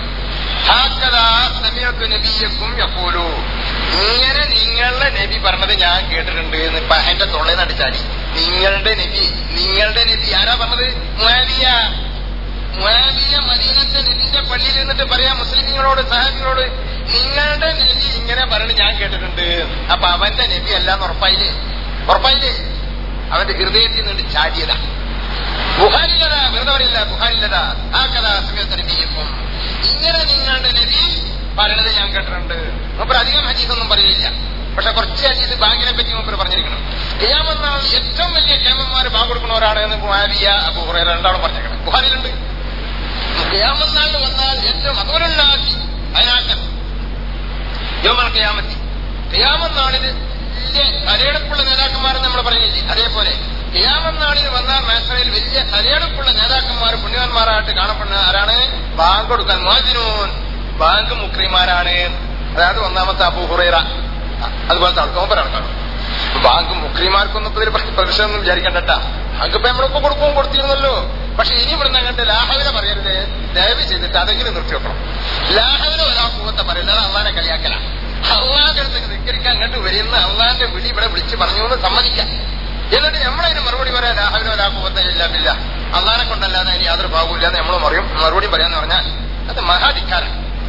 ഇങ്ങനെ നിങ്ങളുടെ നബി പറഞ്ഞത് ഞാൻ കേട്ടിട്ടുണ്ട് എന്ന് എന്റെ തൊള്ളയിൽ നടിച്ചാടി. നിങ്ങളുടെ നബി ആരാ പറഞ്ഞത്? മുആവിയ മദീനത്തെ നബിന്റെ പള്ളിയിൽ നിന്നിട്ട് പറയാ മുസ്ലിങ്ങളോട്, സഹാബികളോട്, നിങ്ങളുടെ നബി ഇങ്ങനെ പറഞ്ഞത് ഞാൻ കേട്ടിട്ടുണ്ട്. അപ്പൊ അവന്റെ നബി അല്ലാന്ന് ഉറപ്പായില്ലേ? അവന്റെ ഹൃദയത്തിൽ നിന്ന് ചാടിയതാ. ബുഖാരിലതാ, വെറുതെ പറയില്ല, ബുഖാരിലതാ ആ കഥ സമയത്ത് നബിയപ്പം ഇങ്ങനെ നിങ്ങളുടെ നബി പറയണത് ഞാൻ കേട്ടിട്ടുണ്ട്. മൂപ്പര് അധികം ഹദീസൊന്നും പറയില്ല, പക്ഷെ കുറച്ച് ഹദീസ് ബാങ്കിനെ പറ്റി മൂപ്പര് പറഞ്ഞിരിക്കണം. ഖിയാമത്ത് നാൾ ഏറ്റവും വലിയ ഖിയാമന്മാർ ബാങ്ക് കൊടുക്കുന്നവരാണ് എന്ന് മുആവിയ, അബൂ ഹുറൈറ രണ്ടാളും പറഞ്ഞേക്കണം. ബുഖാരിയിലുണ്ട്. ഖിയാമത്ത് നാളിൽ വന്നാൽ ഏറ്റവും അതുപോലുണ്ടാക്കി അതിനാക്കൻ യൗമൽ ഖിയാമത്തി, ഖിയാമത്ത് നാളിൽ വലിയ തലയെടുപ്പുള്ള നേതാക്കന്മാരെന്ന് നമ്മൾ പറഞ്ഞില്ലേ, അതേപോലെ ഖിയാമത്ത് നാളിൽ വന്നാൽ മേഖലയിൽ വലിയ തലയെടുപ്പുള്ള നേതാക്കന്മാർ പുണ്യവാന്മാരായിട്ട് കാണപ്പെടുന്ന ആരാണ്? ബാങ്ക് കൊടുക്കാൻ മുഅദ്ദിനൂൻ, ബാങ്ക് മുക്രിമാരാണ്. അതായത് ഒന്നാമത്തെ അബൂ ഹുറൈറ അതുപോലത്തെ ആൾക്കാരാണ് കാണും. ബാങ്ക് മുക്രിമാർക്കൊന്നും പ്രതിഷേധമൊന്നും വിചാരിക്കണ്ടട്ടാ. അതിപ്പോ നമ്മളിപ്പോ കൊടുത്തിരുന്നല്ലോ. പക്ഷെ ഇനി ഇവിടുന്ന് അങ്ങോട്ട് ലാഹവിനെ പറയരുത്, ദയവ് ചെയ്തിട്ട് അതെങ്കിലും നിർത്തി വെക്കണം. ലാഹവിനെ ഒരാ കൂവത്തെ പറയില്ല, അത് അള്ളാനെ കളിയാക്കല. അള്ളാന്റെ അടുത്ത് നിക്കരിക്കാൻ അങ്ങോട്ട് വരുന്ന അള്ളാന്റെ വിളി ഇവിടെ വിളിച്ച് പറഞ്ഞു എന്ന് സമ്മതിക്കാം. എന്നിട്ട് നമ്മളതിന് മറുപടി പറയാൻ ലാഹവിനെ ഒരാ കൂവത്തെ ഇല്ലാതില്ല, അള്ളാനെ കൊണ്ടല്ലാതെ അതിന് യാതൊരു ഭാഗമില്ല എന്ന് നമ്മൾ മറുപടി പറയാന്ന് പറഞ്ഞാൽ അത് മഹാധിക്കാരം.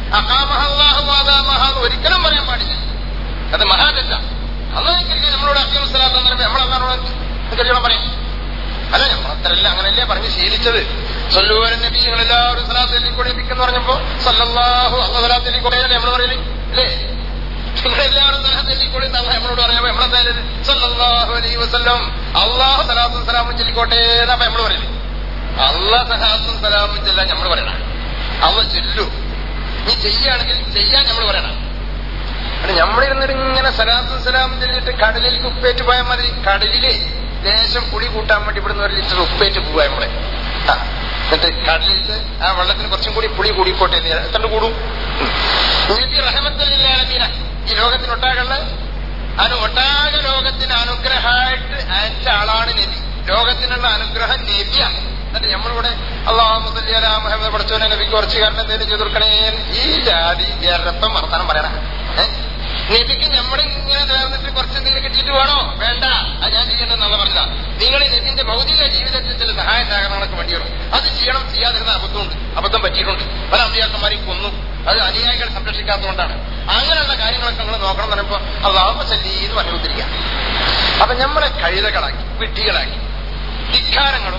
അഹാമഹല്ലാഹു ഒരിക്കലും പറയാൻ പാടില്ല, അത് മഹാദല്ല. അള്ളാഹ് നിക്കരിക്കാൻ നമ്മളോട് അഫീം സ്വലാത്ത് എന്ന് പറയുമ്പോൾ നമ്മൾ അള്ളാനോട് നിക്കരിക്കണം പറയും. അല്ല, നമ്മളത്രല്ല അങ്ങനല്ലേ പറഞ്ഞ് ശീലിച്ചത്. സല്ലൂവൻ നബി നിങ്ങളെല്ലാവരും സ്വലാത്തിൽ കൊടിപ്പിക്കുന്നു പറഞ്ഞപ്പോ സല്ലല്ലാഹു അള്ളാഹു സ്വലാത്തിൽ കൊടയല്ലേ നമ്മൾ പറയല് അല്ലേ? നിങ്ങളെല്ലാവരും സ്വലാത്തിൽ കൊടി നമ്മളോട് പറയുമ്പോ നമ്മളെന്തായാലും സല്ലല്ലാഹു അലൈഹി വസല്ലം അള്ളാഹു സ്വലാത്തും സലാമും ചൊല്ലിക്കോട്ടെ എന്നാ നമ്മൾ പറയല്. അള്ളാഹ് സലാത്തും സലാമും ചെല്ലാൻ നമ്മൾ പറയണം. അവ ചൊല്ലു, നീ ചെയ്യുകയാണെങ്കിൽ ചെയ്യാൻ നമ്മൾ പറയണം. നമ്മളിരുന്നിട്ട് ഇങ്ങനെ സലാത്തും സലാമും ചൊല്ലിട്ട് കടലിലേക്ക് ഉപ്പേറ്റ് പോയാൽ മതി. കടലിലെ ലേശം പുളി കൂട്ടാൻ വേണ്ടി ഇവിടുന്ന് 1 ലിറ്റർ ഉപ്പേറ്റ് പോവാ നമ്മളെ. എന്നിട്ട് കടലിൽ ആ വെള്ളത്തിന് കുറച്ചും കൂടി പുളി കൂടിക്കോട്ടെ എത്ര കൂടും. നബി റഹ്മത്തുൽ ആലമീന, ഈ ലോകത്തിനൊട്ടാകുള്ള ഒട്ടാകെ ലോകത്തിന് അനുഗ്രഹമായിട്ട് അയച്ച ആളാണ് നബി. ലോകത്തിനുള്ള അനുഗ്രഹം നബിയാണ്. എന്നിട്ട് നമ്മളിവിടെ അല്ലാഹുമ്മ സ്വല്ലി അലാ മുഹമ്മദ് പഠിച്ചോനെ നബിക്ക് കുറച്ച് കാരണം എന്തെങ്കിലും ചെയ്ത് കൊടുക്കണേ, ഈ ജാതി ജറപ്പം വർത്താനം പറയണ. നബിക്ക് നമ്മളിങ്ങനെ നേർന്നിട്ട് കുറച്ചെന്തെങ്കിലും കിട്ടിയിട്ട് വേണോ? വേണ്ട, അത് ഞാൻ ചെയ്യണമെന്നുള്ള പറഞ്ഞ. നിങ്ങൾ നബിന്റെ ഭൗതിക ജീവിതത്തിൽ ചില സഹായ സഹകരണങ്ങളൊക്കെ വേണ്ടിയുള്ളൂ. അത് ചെയ്യണം. ചെയ്യാതിരുന്ന അബദ്ധമുണ്ട്, അബദ്ധം പറ്റിയിട്ടുണ്ട്. പല അമ്പിയാക്കന്മാരെയും കൊന്നു. അത് അനുയായികൾ സംരക്ഷിക്കാത്തതുകൊണ്ടാണ്. അങ്ങനെയുള്ള കാര്യങ്ങളൊക്കെ നിങ്ങൾ നോക്കണം എന്ന് പറയുമ്പോൾ അല്ലാഹുമ്മ സ്വല്ലി എന്ന് പറഞ്ഞു കൊടുത്തിരിക്കുക. അപ്പൊ നമ്മളെ കഴുതകളാക്കി, വിഡ്ഢികളാക്കി, ധിക്കാരങ്ങളും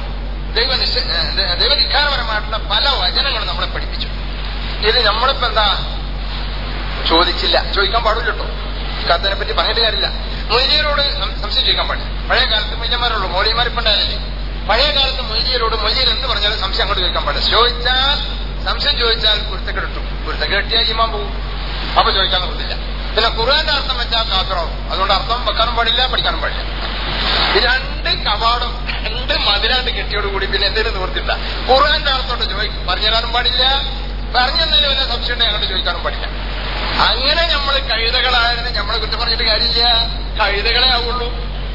ദൈവധിക്കാരപരമായിട്ടുള്ള പല വചനങ്ങളും നമ്മളെ പഠിപ്പിച്ചു. ഇത് നമ്മളിപ്പോ എന്താ ചോദിച്ചില്ല, ചോദിക്കാൻ പാടില്ല കേട്ടോ. അതിനെ പറ്റി പറഞ്ഞിട്ട് കാര്യമില്ല. മൊയ്ലിയരോട് സംശയം ചോദിക്കാൻ പാടില്ല. പഴയ കാലത്ത് മൊയ്യന്മാരുള്ളൂ, മൗലിയന്മാരിപ്പോ ഉണ്ടായാലേ. പഴയ കാലത്ത് മൊയ്ലിയരോട് മൊയ്ലിയർ എന്ത് പറഞ്ഞാലും സംശയം അങ്ങോട്ട് ചോദിക്കാൻ പാടില്ല. സംശയം ചോദിച്ചാൽ കുരുത്തക്കെടുത്തു, കുരുത്തക്കെട്ടിയാൽ ഈമാൻ പോകും. അപ്പൊ ചോദിക്കാൻ പറ്റില്ല. പിന്നെ ഖുർആന്റെ അർത്ഥം വെച്ചാൽ കാഫിറാവും. അതുകൊണ്ട് അർത്ഥം വെക്കാനും പാടില്ല, പഠിക്കാനും പാടില്ല. ഈ 2 കവാടം 2 മതിലാണ്ട് കെട്ടിയോടുകൂടി പിന്നെ എന്തെങ്കിലും നിവർത്തില്ല. ഖുർആന്റെ അർത്ഥത്തോട്ട് പറഞ്ഞുതരാനും പാടില്ല, പറഞ്ഞെന്തായാലും വല്ല സംശയം ഉണ്ടെങ്കിൽ അങ്ങോട്ട് ചോദിക്കാനും പാടില്ല. അങ്ങനെ നമ്മൾ കഴുതകളായിരുന്നു. നമ്മളെ കുറ്റം പറഞ്ഞിട്ട് കാര്യമില്ല, കഴുതകളെ ആവുള്ളൂ.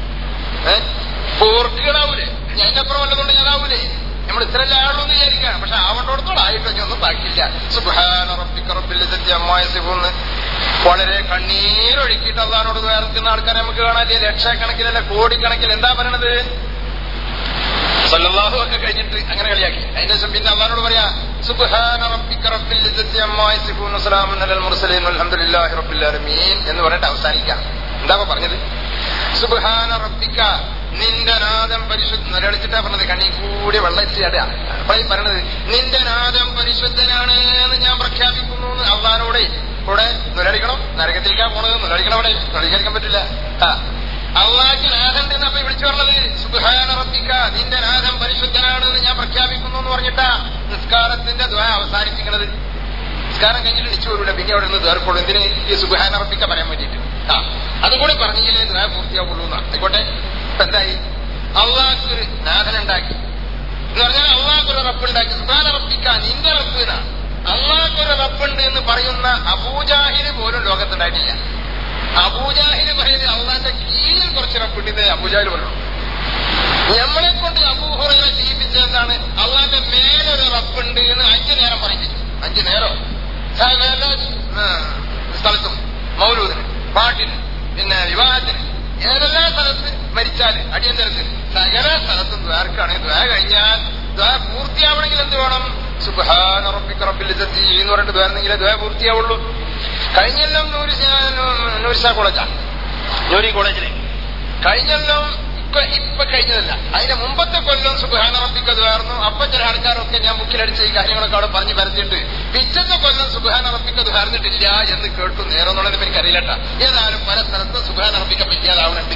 പോർക്കുകളാവൂലേ? അതിന്റെ അപ്പുറം വല്ലതുകൊണ്ട് ഞാനാവൂലേ? നമ്മൾ ഇത്രയല്ലേ ആളുള്ളൂ എന്ന് വിചാരിക്കാം. പക്ഷെ ആവണ്ടോടത്തോളായിട്ടോ ഒന്നും ബാക്കിയില്ല. സുബ്ഹാന റബ്ബിക റബ്ബിൽ ഇസ്സത്തി അമ്മാ യസിഫൂൻ വളരെ കണ്ണീരൊഴുക്കിയിട്ട് അള്ളാഹുവോട് വേർക്കുന്ന ആൾക്കാരെ നമുക്ക് കാണാല്ലേ. ലക്ഷക്കണക്കിനല്ല, കോടിക്കണക്കിന്. എന്താ പറയണത്? സല്ലല്ലാഹു ഒക്കെ കഴിഞ്ഞിട്ട് അങ്ങനെ കളിയാക്കി. അതിന്റെ ശേഷം പിന്നെ അള്ളാഹുവോട് പറയാ സുബ്ഹാന റബ്ബിക റബ്ബിൽ ഇസ്സത്തി അമ്മാ യസിഫൂൻ വസ്സലാമുൻ അലൽ മുർസലീൻ വൽഹംദുലില്ലാഹി റബ്ബിൽ ആലമീൻ എന്ന് പറഞ്ഞിട്ട് അവസാനിക്കാം. എന്താ പറഞ്ഞത്? സുബ്ഹാന റബ്ബിക, നിന്റെ നാദം പരിശുദ്ധ നിലവിളിച്ചിട്ടാ പറഞ്ഞത്. കണ്ണി കൂടി വെള്ളം എത്തിയാടുക. അപ്പോഴേ പറയണത് നിന്റെ നാദം പരിശുദ്ധനാണ് എന്ന് ഞാൻ പ്രഖ്യാപിക്കുന്നു. അള്ളാഹുവോട് കൂടെ നിലടിക്കണം. നരകത്തിലേക്കാ പോണത്, നിലടിക്കണം. അവിടെ നിലടിക്കാൻ പറ്റില്ല. അള്ളാഹ്ക്ക് നാഥന്റെ അപ്പൊ വിളിച്ചു പറഞ്ഞത് സുബ്ഹാന റബ്ബിക, നിന്റെ നാഥം പരിശുദ്ധനാണ് എന്ന് ഞാൻ പ്രഖ്യാപിക്കുന്നു എന്ന് പറഞ്ഞിട്ടാ നിസ്കാരത്തിന്റെ ദുആ അവസാനിപ്പിക്കുന്നത്. നിസ്കാരം കഴിഞ്ഞിട്ട് നിച്ചു വരൂല, പിന്നെ അവിടെ നിന്ന് തീർക്കുള്ളൂ. എന്തിന്? ഈ സുബ്ഹാന റബ്ബിക പറയാൻ വേണ്ടിയിട്ട്. അതുകൂടി പറഞ്ഞില്ലേ ദുആ പൂർത്തിയാവുള്ളൂ എന്നാ. ആയിക്കോട്ടെ, ഇപ്പൊ എന്തായി? അള്ളാഹ്ക്കൊരു നാഥനുണ്ടാക്കി എന്ന് പറഞ്ഞാൽ അള്ളാഹ്ക്കൊരു റബ്ബുണ്ടാക്കി. സുബ്ഹാന റബ്ബിക, നിന്റെ റബ്ബ് എന്നാണ്. അള്ളാഹ്ക്കൊരു റബ്ബുണ്ട് എന്ന് പറയുന്ന അബൂജാഹില് പോലും ലോകത്തുണ്ടായിട്ടില്ല. അബൂജാഹില് പറയുന്നത് അള്ളാന്റെ കീഴിൽ കുറച്ച് റബ്ബുണ്ട് അബൂജാഹിൽ പറഞ്ഞു. നമ്മളെ കൊണ്ട് അബൂ ഹുറൈറ ചെയ്യിപ്പിച്ചെന്താണ്? അള്ളാന്റെ മേലൊരു റബ്ബുണ്ട് എന്ന് 5 നേരം പറയിപ്പിച്ചു. 5 നേരം സകല സ്ഥലത്തും, മൗലൂദിന്, പാട്ടിന്, പിന്നെ വിവാഹത്തിന്, ഏതെല്ലാം സ്ഥലത്ത് മരിച്ചാല് അടിയന്തരത്തിന് സകല സ്ഥലത്തും ദ്വാരക്കാണെങ്കിൽ ദ്വാര കഴിഞ്ഞാൽ ദ്വാര പൂർത്തിയാവണമെങ്കിൽ എന്ത് വേണം? സുബ്ഹാന റബ്ബിക റബ്ബിൽ ഇസ്സത്തി എന്ന് പറഞ്ഞിട്ട് ദ്വാരന്നെങ്കിലേ ദ്വാര പൂർത്തിയാവുള്ളൂ. കഴിഞ്ഞെല്ലാം നൂരിഷ കോളേജാ, നൂരി കോളേജിലെ കഴിഞ്ഞെല്ലാം ഇപ്പൊ കഴിഞ്ഞതല്ല, അതിന്റെ മുമ്പത്തെ കൊല്ലം സുബ്ഹാന റബ്ബിക ദ്വാർന്നു. അപ്പൊ ചില ആൾക്കാരൊക്കെ ഞാൻ ബുക്കിലടിച്ച് ഈ കാര്യങ്ങളൊക്കെ അവിടെ പറഞ്ഞു പരത്തിയിട്ട് പിറ്റത്തെ കൊല്ലം സുബ്ഹാന റബ്ബിക ദ്വാർന്നിട്ടില്ല എന്ന് കേട്ടു. നേരം എന്നുള്ളത് എനിക്ക് അറിയില്ലട്ടാ. ഏതായാലും പല സ്ഥലത്ത് സുബ്ഹാന റബ്ബിക ഇല്ലാതാവണുണ്ട്.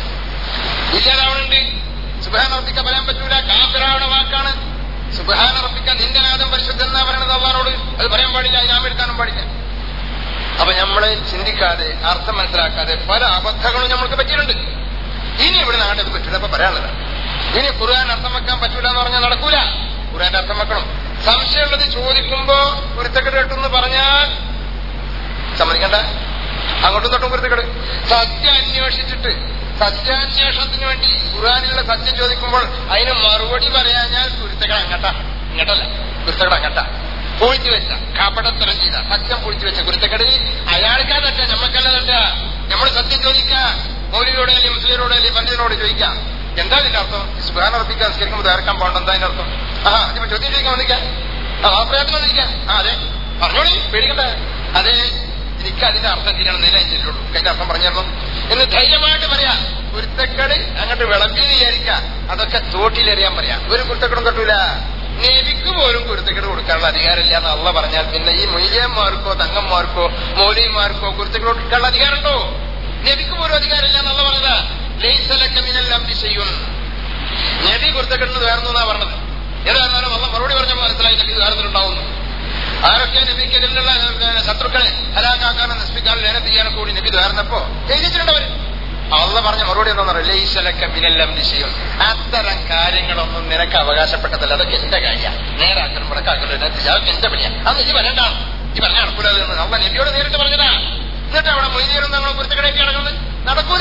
സുബ്ഹാന റബ്ബിക പറയാൻ പറ്റൂല, കാഫിറാവണ വാക്കാണ്. സുബ്ഹാന റബ്ബിക, നിന്റെ നാദം പരിശുദ്ധൻ എന്നാ പറയണത് അള്ളാഹുവോട്. അത് പറയാൻ പാടില്ല, ഇനാം എടുക്കാനും പാടില്ല. അപ്പൊ നമ്മളെ ചിന്തിക്കാതെ, അർത്ഥം മനസ്സിലാക്കാതെ പല അബദ്ധങ്ങളും നമ്മൾക്ക് പറ്റിയിട്ടുണ്ട്. ഇനി ഇവിടെ നാട്ടിൽ പറ്റൂല. അപ്പൊ പറയാനുള്ളത്, ഇനി ഖുർആൻ അർത്ഥം വെക്കാൻ പറ്റൂല എന്ന് പറഞ്ഞാൽ നടക്കൂല. ഖുർആന്റെ അർത്ഥം വെക്കണം. സംശയമുള്ളത് ചോദിക്കുമ്പോ കുരുത്തക്കെട്ട് കേട്ടെന്ന് പറഞ്ഞാൽ സമ്മതിക്കണ്ട. അങ്ങോട്ടും തൊട്ടും കുരുത്തക്കെട്ട്. സത്യം അന്വേഷിച്ചിട്ട് സത്യാന്വേഷണത്തിന് വേണ്ടി ഖുർആനിലുള്ള സത്യം ചോദിക്കുമ്പോൾ അതിന് മറുപടി പറയാഞ്ഞാൽ കുരുത്തകട ഇങ്ങട്ടല്ല കുരുത്തകട അങ്ങട്ട പൊളിച്ചു വെച്ച കാപ്പടത്തരം ചെയ്ത സത്യം പൊളിച്ചു വെച്ച കുരുത്തക്കടയിൽ അയാൾക്കാ തട്ട നമ്മക്കല്ല തട്ട. നമ്മൾ സത്യം ചോദിക്കുക മൗലിയോടെ അല്ലെങ്കിൽ മുസ്ലിമോടെ അല്ലെങ്കിൽ പണ്ഡിതനോട് ചോദിക്കാം. എന്താ ഇതിന്റെ അർത്ഥം? സുബ്ഹാന റബ്ബിക നിസ്കരിക്കുമ്പോൾ തകർക്കാൻ പോകണ്ട, എന്താ അതിന്റെ അർത്ഥം? അതിപ്പോ ചോദ്യം ചോദിക്കാൻ വന്നിക്കാം, പ്രയത്നം വന്നിരിക്കാം. അതെ പറഞ്ഞോളി, പേടിക്കണ്ട. അതെ എനിക്ക് അതിന്റെ അർത്ഥം തിരിയണമെന്നേ അതിലുള്ളൂ, അതിന്റെ അർത്ഥം പറഞ്ഞു തരണം എന്ന് ധൈര്യമായിട്ട് പറയാം. കുരുത്തക്കേട് അങ്ങോട്ട് വിളമ്പിന്ന് വിചാരിക്കാം, അതൊക്കെ തോട്ടിലെറിയാൻ പറയാം. ഒരു കുരുത്തക്കേടും തട്ടൂല. നബിക്ക് പോലും കുരുത്തക്കേട് കൊടുക്കാനുള്ള അധികാരമില്ല എന്ന് അള്ളാഹ് പറഞ്ഞാൽ പിന്നെ ഈ മൊയ്യന്മാർക്കോ തങ്ങന്മാർക്കോ മൗലവിമാർക്കോ കുരുത്തക്കേട് കൊടുക്കാനുള്ള അധികാരമുണ്ടോ? നബിക്ക് പോലും അധികാരമില്ല എന്നുള്ള പറഞ്ഞത്. ലൈസലക മിനൽ അംരി ശൈഉൻ. നബി കുരുത്തക്കേടിന് വേർന്നു എന്നാ പറഞ്ഞത്. ഏതായിരുന്നാലും അള്ളാഹ് മറുപടി പറഞ്ഞപ്പോൾ മനസ്സിലായി നബി വേർന്നിട്ടുണ്ടാവുന്നു. ആരൊക്കെ നബിക്കെതിലുള്ള ശത്രുക്കളെ ഹലാക്കാക്കാനും നശിപ്പിക്കാനും ലേനത്ത് ചെയ്യാനും കൂടി നബി വേർന്നപ്പോ ചെയ്തിട്ടുണ്ടവര്. അള്ളാഹ് പറഞ്ഞ മറുപടി എന്താ പറയുക? ലൈസലക മിനൽ അംരി ശൈഉൻ. അത്തരം കാര്യങ്ങളൊന്നും നിനക്ക് അവകാശപ്പെട്ടതല്ല, അതൊക്കെ എന്റെ കാര്യമാണ്. നേരാക്കലും മുടക്കാക്കലും അതൊക്കെ എന്റെ പണിയാ. അത് നീ വരണ്ടാണ്, ഈ പറഞ്ഞ നടക്കൂല എന്ന് അള്ളാഹ് നബിയോട് നേരിട്ട് പറഞ്ഞതാ. എന്നിട്ട് അവിടെ മൊയ്തീനും തങ്ങൾ കുരുത്തക്കടയൊക്കെ നടക്കുന്നത് നടക്കൂല.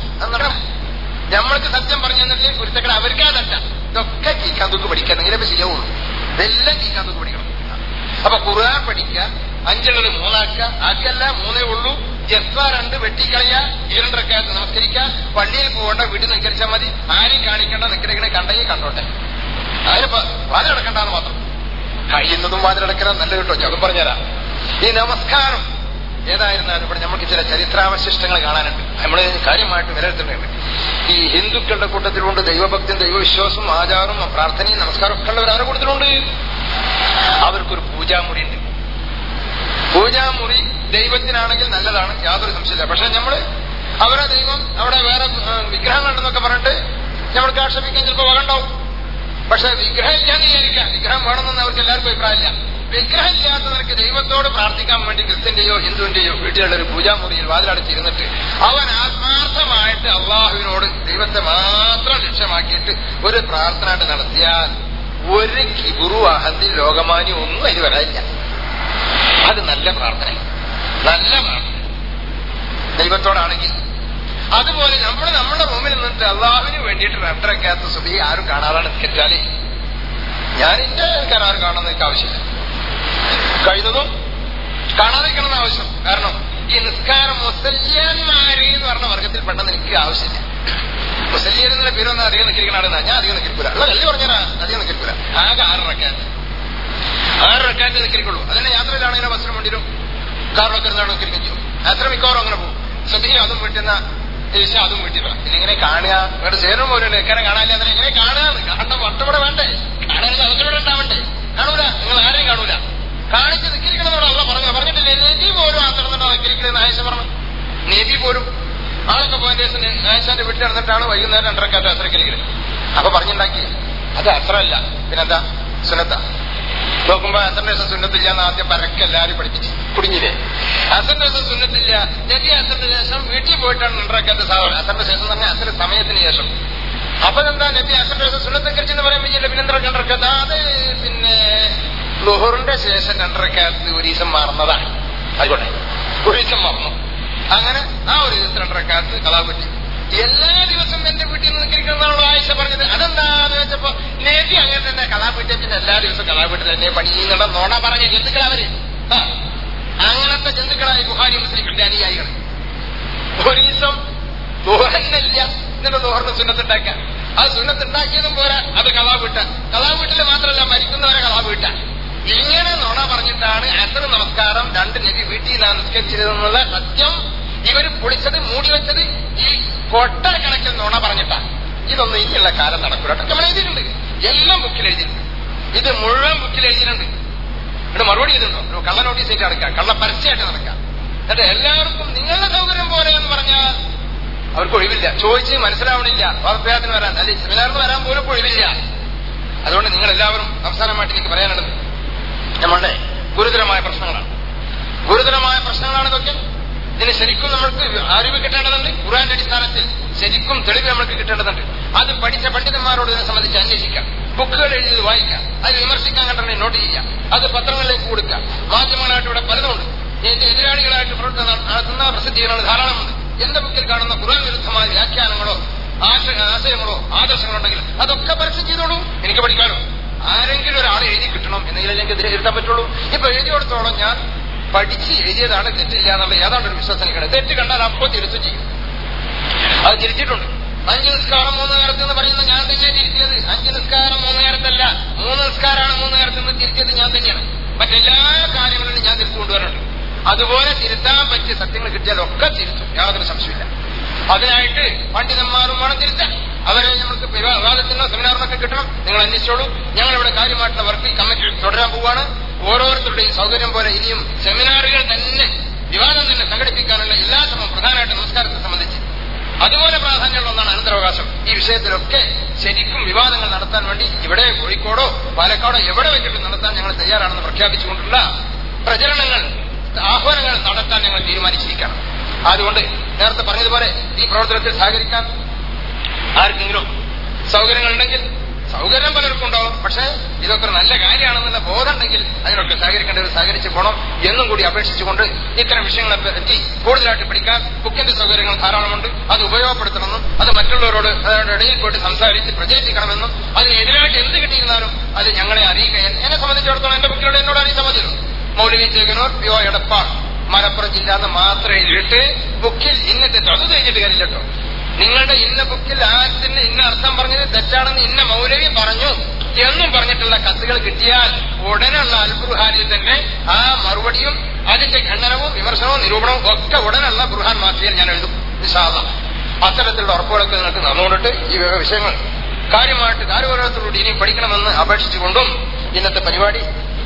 നമ്മൾക്ക് സത്യം പറഞ്ഞു തന്നില്ലെങ്കിൽ കുരുത്തക്കട അവർക്കാ തട്ട. ഇതൊക്കെ കീക്കാൻ തൂക്ക് പഠിക്കുക, എന്നെങ്കിലേ ശരിയാവുള്ളൂ. ഇതെല്ലാം കീക്കാൻ തൂക്ക് പഠിക്കണം. അപ്പൊ ഖുർആൻ പഠിക്കുക, 5 3 ആക്കല്ല 3 ഉള്ളൂ. ജസ്വ 2 വെട്ടിക്കളയ, 2 റക്അത്ത് നമസ്കരിക്കുക. പള്ളിയിൽ പോകേണ്ട, വീട്ടിൽ നിസ്കരിച്ചാൽ മതി. ആരെയും കാണിക്കേണ്ട, നിൽക്കണ കണ്ടെങ്കിൽ കണ്ടോട്ടെ. അതിന് വാതിലടക്കണ്ടെന്ന് മാത്രം. കഴിയുന്നതും വാതിലടക്കണം നല്ല കിട്ടോ, ഞാൻ പറഞ്ഞുതരാം. ഈ നമസ്കാരം ഏതായിരുന്നാലും ഇവിടെ നമുക്ക് ചില ചരിത്രാവശിഷ്ടങ്ങൾ കാണാനുണ്ട്, നമ്മൾ കാര്യമായിട്ട് വിലയിരുത്തേണ്ടതുണ്ട്. ഈ ഹിന്ദുക്കളുടെ കൂട്ടത്തിലുണ്ട് ദൈവഭക്തിയും ദൈവവിശ്വാസവും ആചാരവും പ്രാർത്ഥനയും നമസ്കാരം ഒക്കെ ഉള്ളവർ അവരുടെ കൂട്ടത്തിലുണ്ട്. അവർക്കൊരു പൂജാമുറി ഉണ്ട്. പൂജാമുറി ദൈവത്തിനാണെങ്കിൽ നല്ലതാണ്, യാതൊരു സംശയമില്ല. പക്ഷെ നമ്മള് അവരെ ദൈവം അവിടെ വേറെ വിഗ്രഹങ്ങളുണ്ടെന്നൊക്കെ പറഞ്ഞിട്ട് നമ്മൾക്ക് ആക്ഷേപിക്കാൻ ചിലപ്പോൾ വകണ്ടാവും. പക്ഷെ വിഗ്രഹം ഇല്ലാന്ന് വിചാരിക്കാം, വിഗ്രഹം വേണമെന്ന് അവർക്ക് എല്ലാവർക്കും അഭിപ്രായമില്ല. വിഗ്രഹം ഇല്ലാത്തവർക്ക് ദൈവത്തോട് പ്രാർത്ഥിക്കാൻ വേണ്ടി ക്രിസ്ത്യന്റെയോ ഹിന്ദുവിന്റെയോ വീട്ടിലുള്ള ഒരു പൂജാമുറിയിൽ വാതിലടച്ചിരുന്നിട്ട് അവൻ ആത്മാർത്ഥമായിട്ട് അള്ളാഹുവിനോട് ദൈവത്തെ മാത്രം ലക്ഷ്യമാക്കിയിട്ട് ഒരു പ്രാർത്ഥന നടത്തിയാൽ ഒരു കിബുറു അഹന്തി ലോകമാന്യം ഒന്നും അതിന് വരാനില്ല. അത് നല്ല പ്രാർത്ഥന, നല്ല പ്രാർത്ഥന ദൈവത്തോടാണെങ്കിൽ. അതുപോലെ നമ്മുടെ റൂമിൽ നിന്നിട്ട് അള്ളാഹുവിന് വേണ്ടിയിട്ട് രണ്ടരക്കാത്ത സുബഹി ആരും കാണാതാണ് നിൽക്കാല്. ഞാൻ എന്റെ ആരും കാണുന്ന എനിക്ക് ആവശ്യമില്ല, കഴിയുന്നതും കാണാതിരിക്കണമെന്ന് ആവശ്യം. കാരണം ഈ നിസ്കാരം മുസല്ലിയന്മാര് എന്ന് പറഞ്ഞ വർഗത്തിൽ പെട്ടെന്ന് എനിക്ക് ആവശ്യമില്ല. മുസല്ലിയൻ എന്നുള്ള പേരൊന്നും അധികം നിൽക്കണാണെന്നാ ഞാൻ അധികം നിൽക്കൂല. ഉള്ള കല്ല് പറഞ്ഞാ അധികം നിൽക്കൂല. ആകെ 6 റക്കാറ്റ് നിൽക്കുള്ളൂ. അതിന്റെ യാത്രയിലാണെങ്കിൽ ബസ്സിന് വേണ്ടിയും കാറിലൊക്കെ ഇരുന്നാണ് നിൽക്കുകയും ചെയ്യും. അത്ര മിക്കവാറും അങ്ങനെ പോകും. സുബഹി അതും വീട്ടുന്ന ഈശ അതും വീട്ടില്ല. പിന്നെ ഇങ്ങനെ കാണുക, ഇവിടെ ചേരും പോലും എങ്ങനെ കാണാനില്ല. അതിനെ എങ്ങനെ കാണുക? കാണേണ്ട വട്ടവിടെ വേണ്ടേ? കാണാനുള്ള അവസരം ഉണ്ടാവണ്ടേ? കാണൂല, നിങ്ങൾ ആരെയും കാണൂല. കാണിച്ച് നിൽക്കണമെന്നോട് അള്ള പറഞ്ഞിട്ടില്ലേ? നബി പോലും ആ തുറന്നിട്ടാ നിൽക്കണമെന്ന് ആയിഷ പറഞ്ഞു. നബി പോലും ആളൊക്കെ പോയതിന്റെ ദിവസം ആയിഷാന്റെ വീട്ടിൽ നടന്നിട്ടാണ് വൈകുന്നേരം 2 റക്അത്ത് അസ്രക്കലിക്കല്. അപ്പൊ പറഞ്ഞുണ്ടാക്കി അത് അസ്രല്ല, പിന്നെന്താ സുന്നത്താ. നോക്കുമ്പോ അസറിന്റെ ദിവസം സുന്നത്തില്ല എന്ന് ആദ്യം പരക്കെ എല്ലാവരും പഠിപ്പിച്ച് കുടുങ്ങിയില്ലേ? അസറിന്റെ ദിവസം സുന്നത്തില്ല. നബി അസറിന്റെ ശേഷം വീട്ടിൽ പോയിട്ടാണ് 2 റക്അത്ത് സാധനം. അസറിന്റെ ശേഷം തന്നെ അസർ സമയത്തിന് ശേഷം. അപ്പൊ എന്താ നബി അസറിന്റെ ദിവസം സുന്നത്തെക്കുറിച്ചെന്ന് പറയാൻ പറ്റില്ല. പിന്നെന്താ 2 റക്അത്ത്? അത് പിന്നെ ളുഹറിന്റെ ശേഷം 2 റക്അത്ത് ഒരു ദിവസം മറന്നതാണ്. ആയിക്കോട്ടെ, ഒരു ദിവസം മറന്നു. അങ്ങനെ ആ ഒരു ദിവസം 2 റക്അത്ത് കളാ പറ്റി. എല്ലാ ദിവസവും എന്റെ വീട്ടിൽ നിന്ന് നിൽക്കണമെന്നാണല്ലോ ആയിഷ പറഞ്ഞത്. അതെന്താന്ന് വെച്ചപ്പോ നബി അങ്ങനെ തന്നെ കലാപീഠ പിന്നെ എല്ലാ ദിവസവും കലാപീഠ തന്നെ പണി ചെയ്യുന്നുള്ള നോണ പറഞ്ഞ ജന്തുക്കളവര്. അങ്ങനത്തെ ജന്തുക്കളായി ബുഖാരി മുസ്ലിങ്ങളുടെ അനുയായികൾ. ഒരു ദിവസം ദോഹന്നില്ല, എന്നിട്ട് ദോഹറിന് സുന്നത്തുണ്ടാക്കാം. അത് സുന്നത്തുണ്ടാക്കിയതും പോരാ, അത് കലാപീഠില് മാത്രമല്ല മരിക്കുന്നവരെ കലാപീഠ. ഇങ്ങനെ നോണ പറഞ്ഞിട്ടാണ് അസർ നമസ്കാരം 2 നബി വീട്ടിൽ നിന്നാണ് നിസ്കരിച്ചതെന്നുള്ള സത്യം ഇവര് പൊളിച്ചത്, മൂടിവെച്ചത് ഈ കൊട്ടക്കണക്കിൽ നോണ പറഞ്ഞിട്ടാണ്. ഇതൊന്നും ഇനിയുള്ള കാലം നടക്കൂല. നമ്മൾ എഴുതിയിട്ടുണ്ട്, എല്ലാം ബുക്കിൽ എഴുതിയിട്ടുണ്ട്. ഇത് മുഴുവൻ ബുക്കിൽ എഴുതിയിട്ടുണ്ട്. ഇവിടെ മറുപടി ചെയ്തിട്ടുണ്ടോ? ഒരു കള്ള നോട്ടീസ് ആയിട്ട് നടക്കാം, കള്ള പരസ്യമായിട്ട് നടക്കാം. എന്നിട്ട് എല്ലാവർക്കും നിങ്ങളുടെ സൗകര്യം പോലെ എന്ന് പറഞ്ഞാൽ അവർക്ക് ഒഴിവില്ല. ചോദിച്ച് മനസ്സിലാവണില്ല, വാർത്തത്തിന് വരാൻ അല്ലെങ്കിൽ സെമിനാറിന് വരാൻ പോലും ഒഴിവില്ല. അതുകൊണ്ട് നിങ്ങൾ എല്ലാവരും അവസാനമായിട്ട് എനിക്ക് പറയാനുള്ളത് നമ്മളുടെ ഗുരുതരമായ പ്രശ്നങ്ങളാണ് ഇതൊക്കെ. ഇതിന് ശരിക്കും നമ്മൾക്ക് അറിവ് കിട്ടേണ്ടതുണ്ട്. ഖുർആന്റെ അടിസ്ഥാനത്തിൽ ശരിക്കും തെളിവ് നമ്മൾക്ക് കിട്ടേണ്ടതുണ്ട്. അത് പഠിച്ച പണ്ഡിതന്മാരോട് ഇതിനെ സംബന്ധിച്ച് അന്വേഷിക്കാം, ബുക്കുകൾ എഴുതി വായിക്കാം, അത് വിമർശിക്കാൻ കണ്ടെങ്കിൽ നോട്ട് ചെയ്യാം, അത് പത്രങ്ങളിലേക്ക് കൊടുക്കാം. മാധ്യമങ്ങളായിട്ട് ഇവിടെ പലതുമുണ്ട്. എതിരാളികളായിട്ട് പ്രവർത്തനം നടത്തുന്ന പ്രസിദ്ധീകരണങ്ങൾ ധാരാളമുണ്ട്. എന്റെ ബുക്കിൽ കാണുന്ന ഖുർആൻ വിരുദ്ധമായ വ്യാഖ്യാനങ്ങളോ ആശയങ്ങളോ ആദർശങ്ങളോ ഉണ്ടെങ്കിൽ അതൊക്കെ പരസ്യം ചെയ്തോളൂ, എനിക്ക് പഠിക്കാനോ. ആരെങ്കിലും ഒരാൾ എഴുതി കിട്ടണം എന്നെങ്കിലും എനിക്ക് എഴുതാൻ പറ്റുള്ളൂ. ഇപ്പൊ എഴുതിയോടത്തോളം ഞാൻ പഠിച്ച് എഴുതിയതാണ്, തെറ്റില്ല എന്നുള്ള ഏതാണ്ടൊരു വിശ്വാസം എനിക്കാണ്. തെറ്റ് കണ്ടാൽ അപ്പോൾ തിരുത്തും ചെയ്യും. അത് തിരിച്ചിട്ടുണ്ട്. 5 നിസ്കാരം 3 നേരത്ത് എന്ന് പറയുന്നത് ഞാൻ തന്നെ തിരുത്തിയത്. 5 നിസ്കാരം 3 നേരത്തല്ല, 3 നിസ്കാരമാണ് 3 നേരത്തെന്ന് തിരിച്ചത് ഞാൻ തന്നെയാണ്. മറ്റെല്ലാ കാര്യങ്ങളിലും ഞാൻ തിരുത്തു കൊണ്ടുവരുന്നുണ്ട്. അതുപോലെ തിരുത്താൻ പറ്റിയ സത്യങ്ങൾ കിട്ടിയാലൊക്കെ തിരുത്തും, യാതൊരു സംശയമില്ല. അതിനായിട്ട് പണ്ഡിതന്മാരും വേണം തിരുത്താൻ. അവരെ നമുക്ക് വിവാദത്തിനോ സെമിനാറിനൊക്കെ കിട്ടണം. നിങ്ങൾ അന്വേഷിച്ചോളൂ. ഞങ്ങളിവിടെ കാര്യമായിട്ടുള്ള വർക്കിൽ കമ്മിറ്റി തുടരാൻ പോവുകയാണ്. ഓരോരുത്തരുടെയും സൗകര്യം പോലെ ഇനിയും സെമിനാറുകൾ തന്നെ, വിവാദം തന്നെ സംഘടിപ്പിക്കാനുള്ള എല്ലാ ശ്രമവും, പ്രധാനമായിട്ട് നമസ്കാരത്തെ സംബന്ധിച്ച് അതുപോലെ പ്രാധാന്യമുള്ള ഒന്നാണ് അനന്തരാവകാശം. ഈ വിഷയത്തിലൊക്കെ ശരിക്കും വിവാദങ്ങൾ നടത്താൻ വേണ്ടി ഇവിടെ കോഴിക്കോടോ പാലക്കാടോ എവിടെ വെച്ചിട്ട് നടത്താൻ ഞങ്ങൾ തയ്യാറാണെന്ന് പ്രഖ്യാപിച്ചുകൊണ്ടുള്ള പ്രചരണങ്ങൾ, ആഹ്വാനങ്ങൾ നടത്താൻ ഞങ്ങൾ തീരുമാനിച്ചിരിക്കുകയാണ്. അതുകൊണ്ട് നേരത്തെ പറഞ്ഞതുപോലെ ഈ പ്രവർത്തനത്തിൽ സഹകരിക്കാൻ ആർക്കെങ്കിലും സൗകര്യങ്ങളുണ്ടെങ്കിൽ, സൗകര്യം പലർക്കും ഉണ്ടാവും, പക്ഷേ ഇതൊക്കെ നല്ല കാര്യമാണെന്നുള്ള ബോധം ഉണ്ടെങ്കിൽ അതിനൊക്കെ സഹകരിക്കേണ്ടത് സഹകരിച്ച് പോകണം എന്നും കൂടി അപേക്ഷിച്ചുകൊണ്ട് ഇത്തരം വിഷയങ്ങളെ പറ്റി കൂടുതലായിട്ട് പഠിക്കാൻ ബുക്കിന്റെ സൗകര്യങ്ങൾ ധാരാളമുണ്ട്. അത് ഉപയോഗപ്പെടുത്തണമെന്നും അത് മറ്റുള്ളവരോട് ഇടയിൽ പോയിട്ട് സംസാരിച്ച് പ്രചരിപ്പിക്കണമെന്നും അതിനെതിരായിട്ട് എന്ത് കിട്ടിയിരുന്നാലും അത് ഞങ്ങളെ അറിയിക്കാൻ, എന്നെ സംബന്ധിച്ചിടത്തോളം എന്റെ ബുക്കിലൂടെ എന്നോട് അറിയിച്ചാൽ മതിയല്ലോ. മൗലവി ചേകനൂർ പി.ഒ. എടപ്പാൾ മലപ്പുറം ജില്ല എന്ന് മാത്രം എഴുതിയിട്ട് ബുക്കിൽ ഇന്ന തെറ്റോ അത് കഴിഞ്ഞിട്ട് കാര്യമില്ല കേട്ടോ. നിങ്ങളുടെ ഇന്ന ബുക്കിൽ ആയത്തിന് ഇന്ന അർത്ഥം പറഞ്ഞത് തെറ്റാണെന്ന് ഇന്ന മൗലവി പറഞ്ഞു എന്നും പറഞ്ഞിട്ടുള്ള കത്തുകൾ കിട്ടിയാൽ ഉടനുള്ള അൽബുർഹാനിൽ തന്നെ ആ മറുപടിയും അതിന്റെ ഖണ്ഡനവും വിമർശനവും നിരൂപണവും ഒക്കെ ഉടനുള്ള ബുർഹാൻ മാസികയിൽ ഞാൻ എഴുതും ഇൻഷാ അല്ലാഹ്. അത്തരത്തിലുള്ള ഉറപ്പുകളൊക്കെ നിങ്ങൾക്ക് നടന്നുകൊണ്ടിട്ട് ഈ വിഷയങ്ങൾ കാര്യമായിട്ട് ഓരോരുത്തരോട് ഇനിയും പഠിക്കണമെന്ന് അപേക്ഷിച്ചുകൊണ്ടും ഇന്നത്തെ പരിപാടി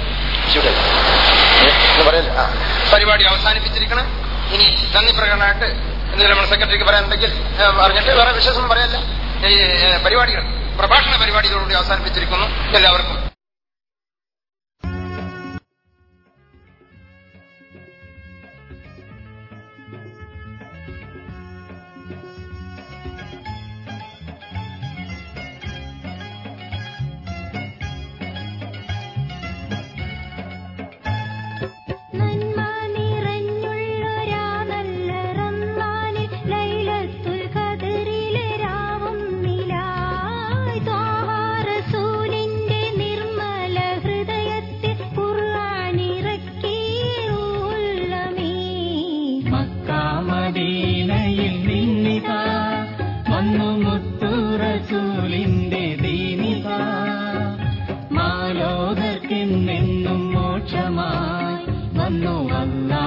അവസാനിപ്പിച്ചിരിക്കണം. ഇനി നന്ദി പ്രകടനമായിട്ട് എന്തെങ്കിലും നമ്മുടെ സെക്രട്ടറിക്ക് പറയാനുണ്ടെങ്കിൽ പറഞ്ഞിട്ട് വേറെ വിശേഷം പറയല്ല. ഈ പരിപാടികൾ പ്രഭാഷണ പരിപാടികളോടുകൂടി അവസാനിപ്പിച്ചിരിക്കുന്നു. എല്ലാവർക്കും മോക്ഷമായി വന്നു അല്ലാഹ്.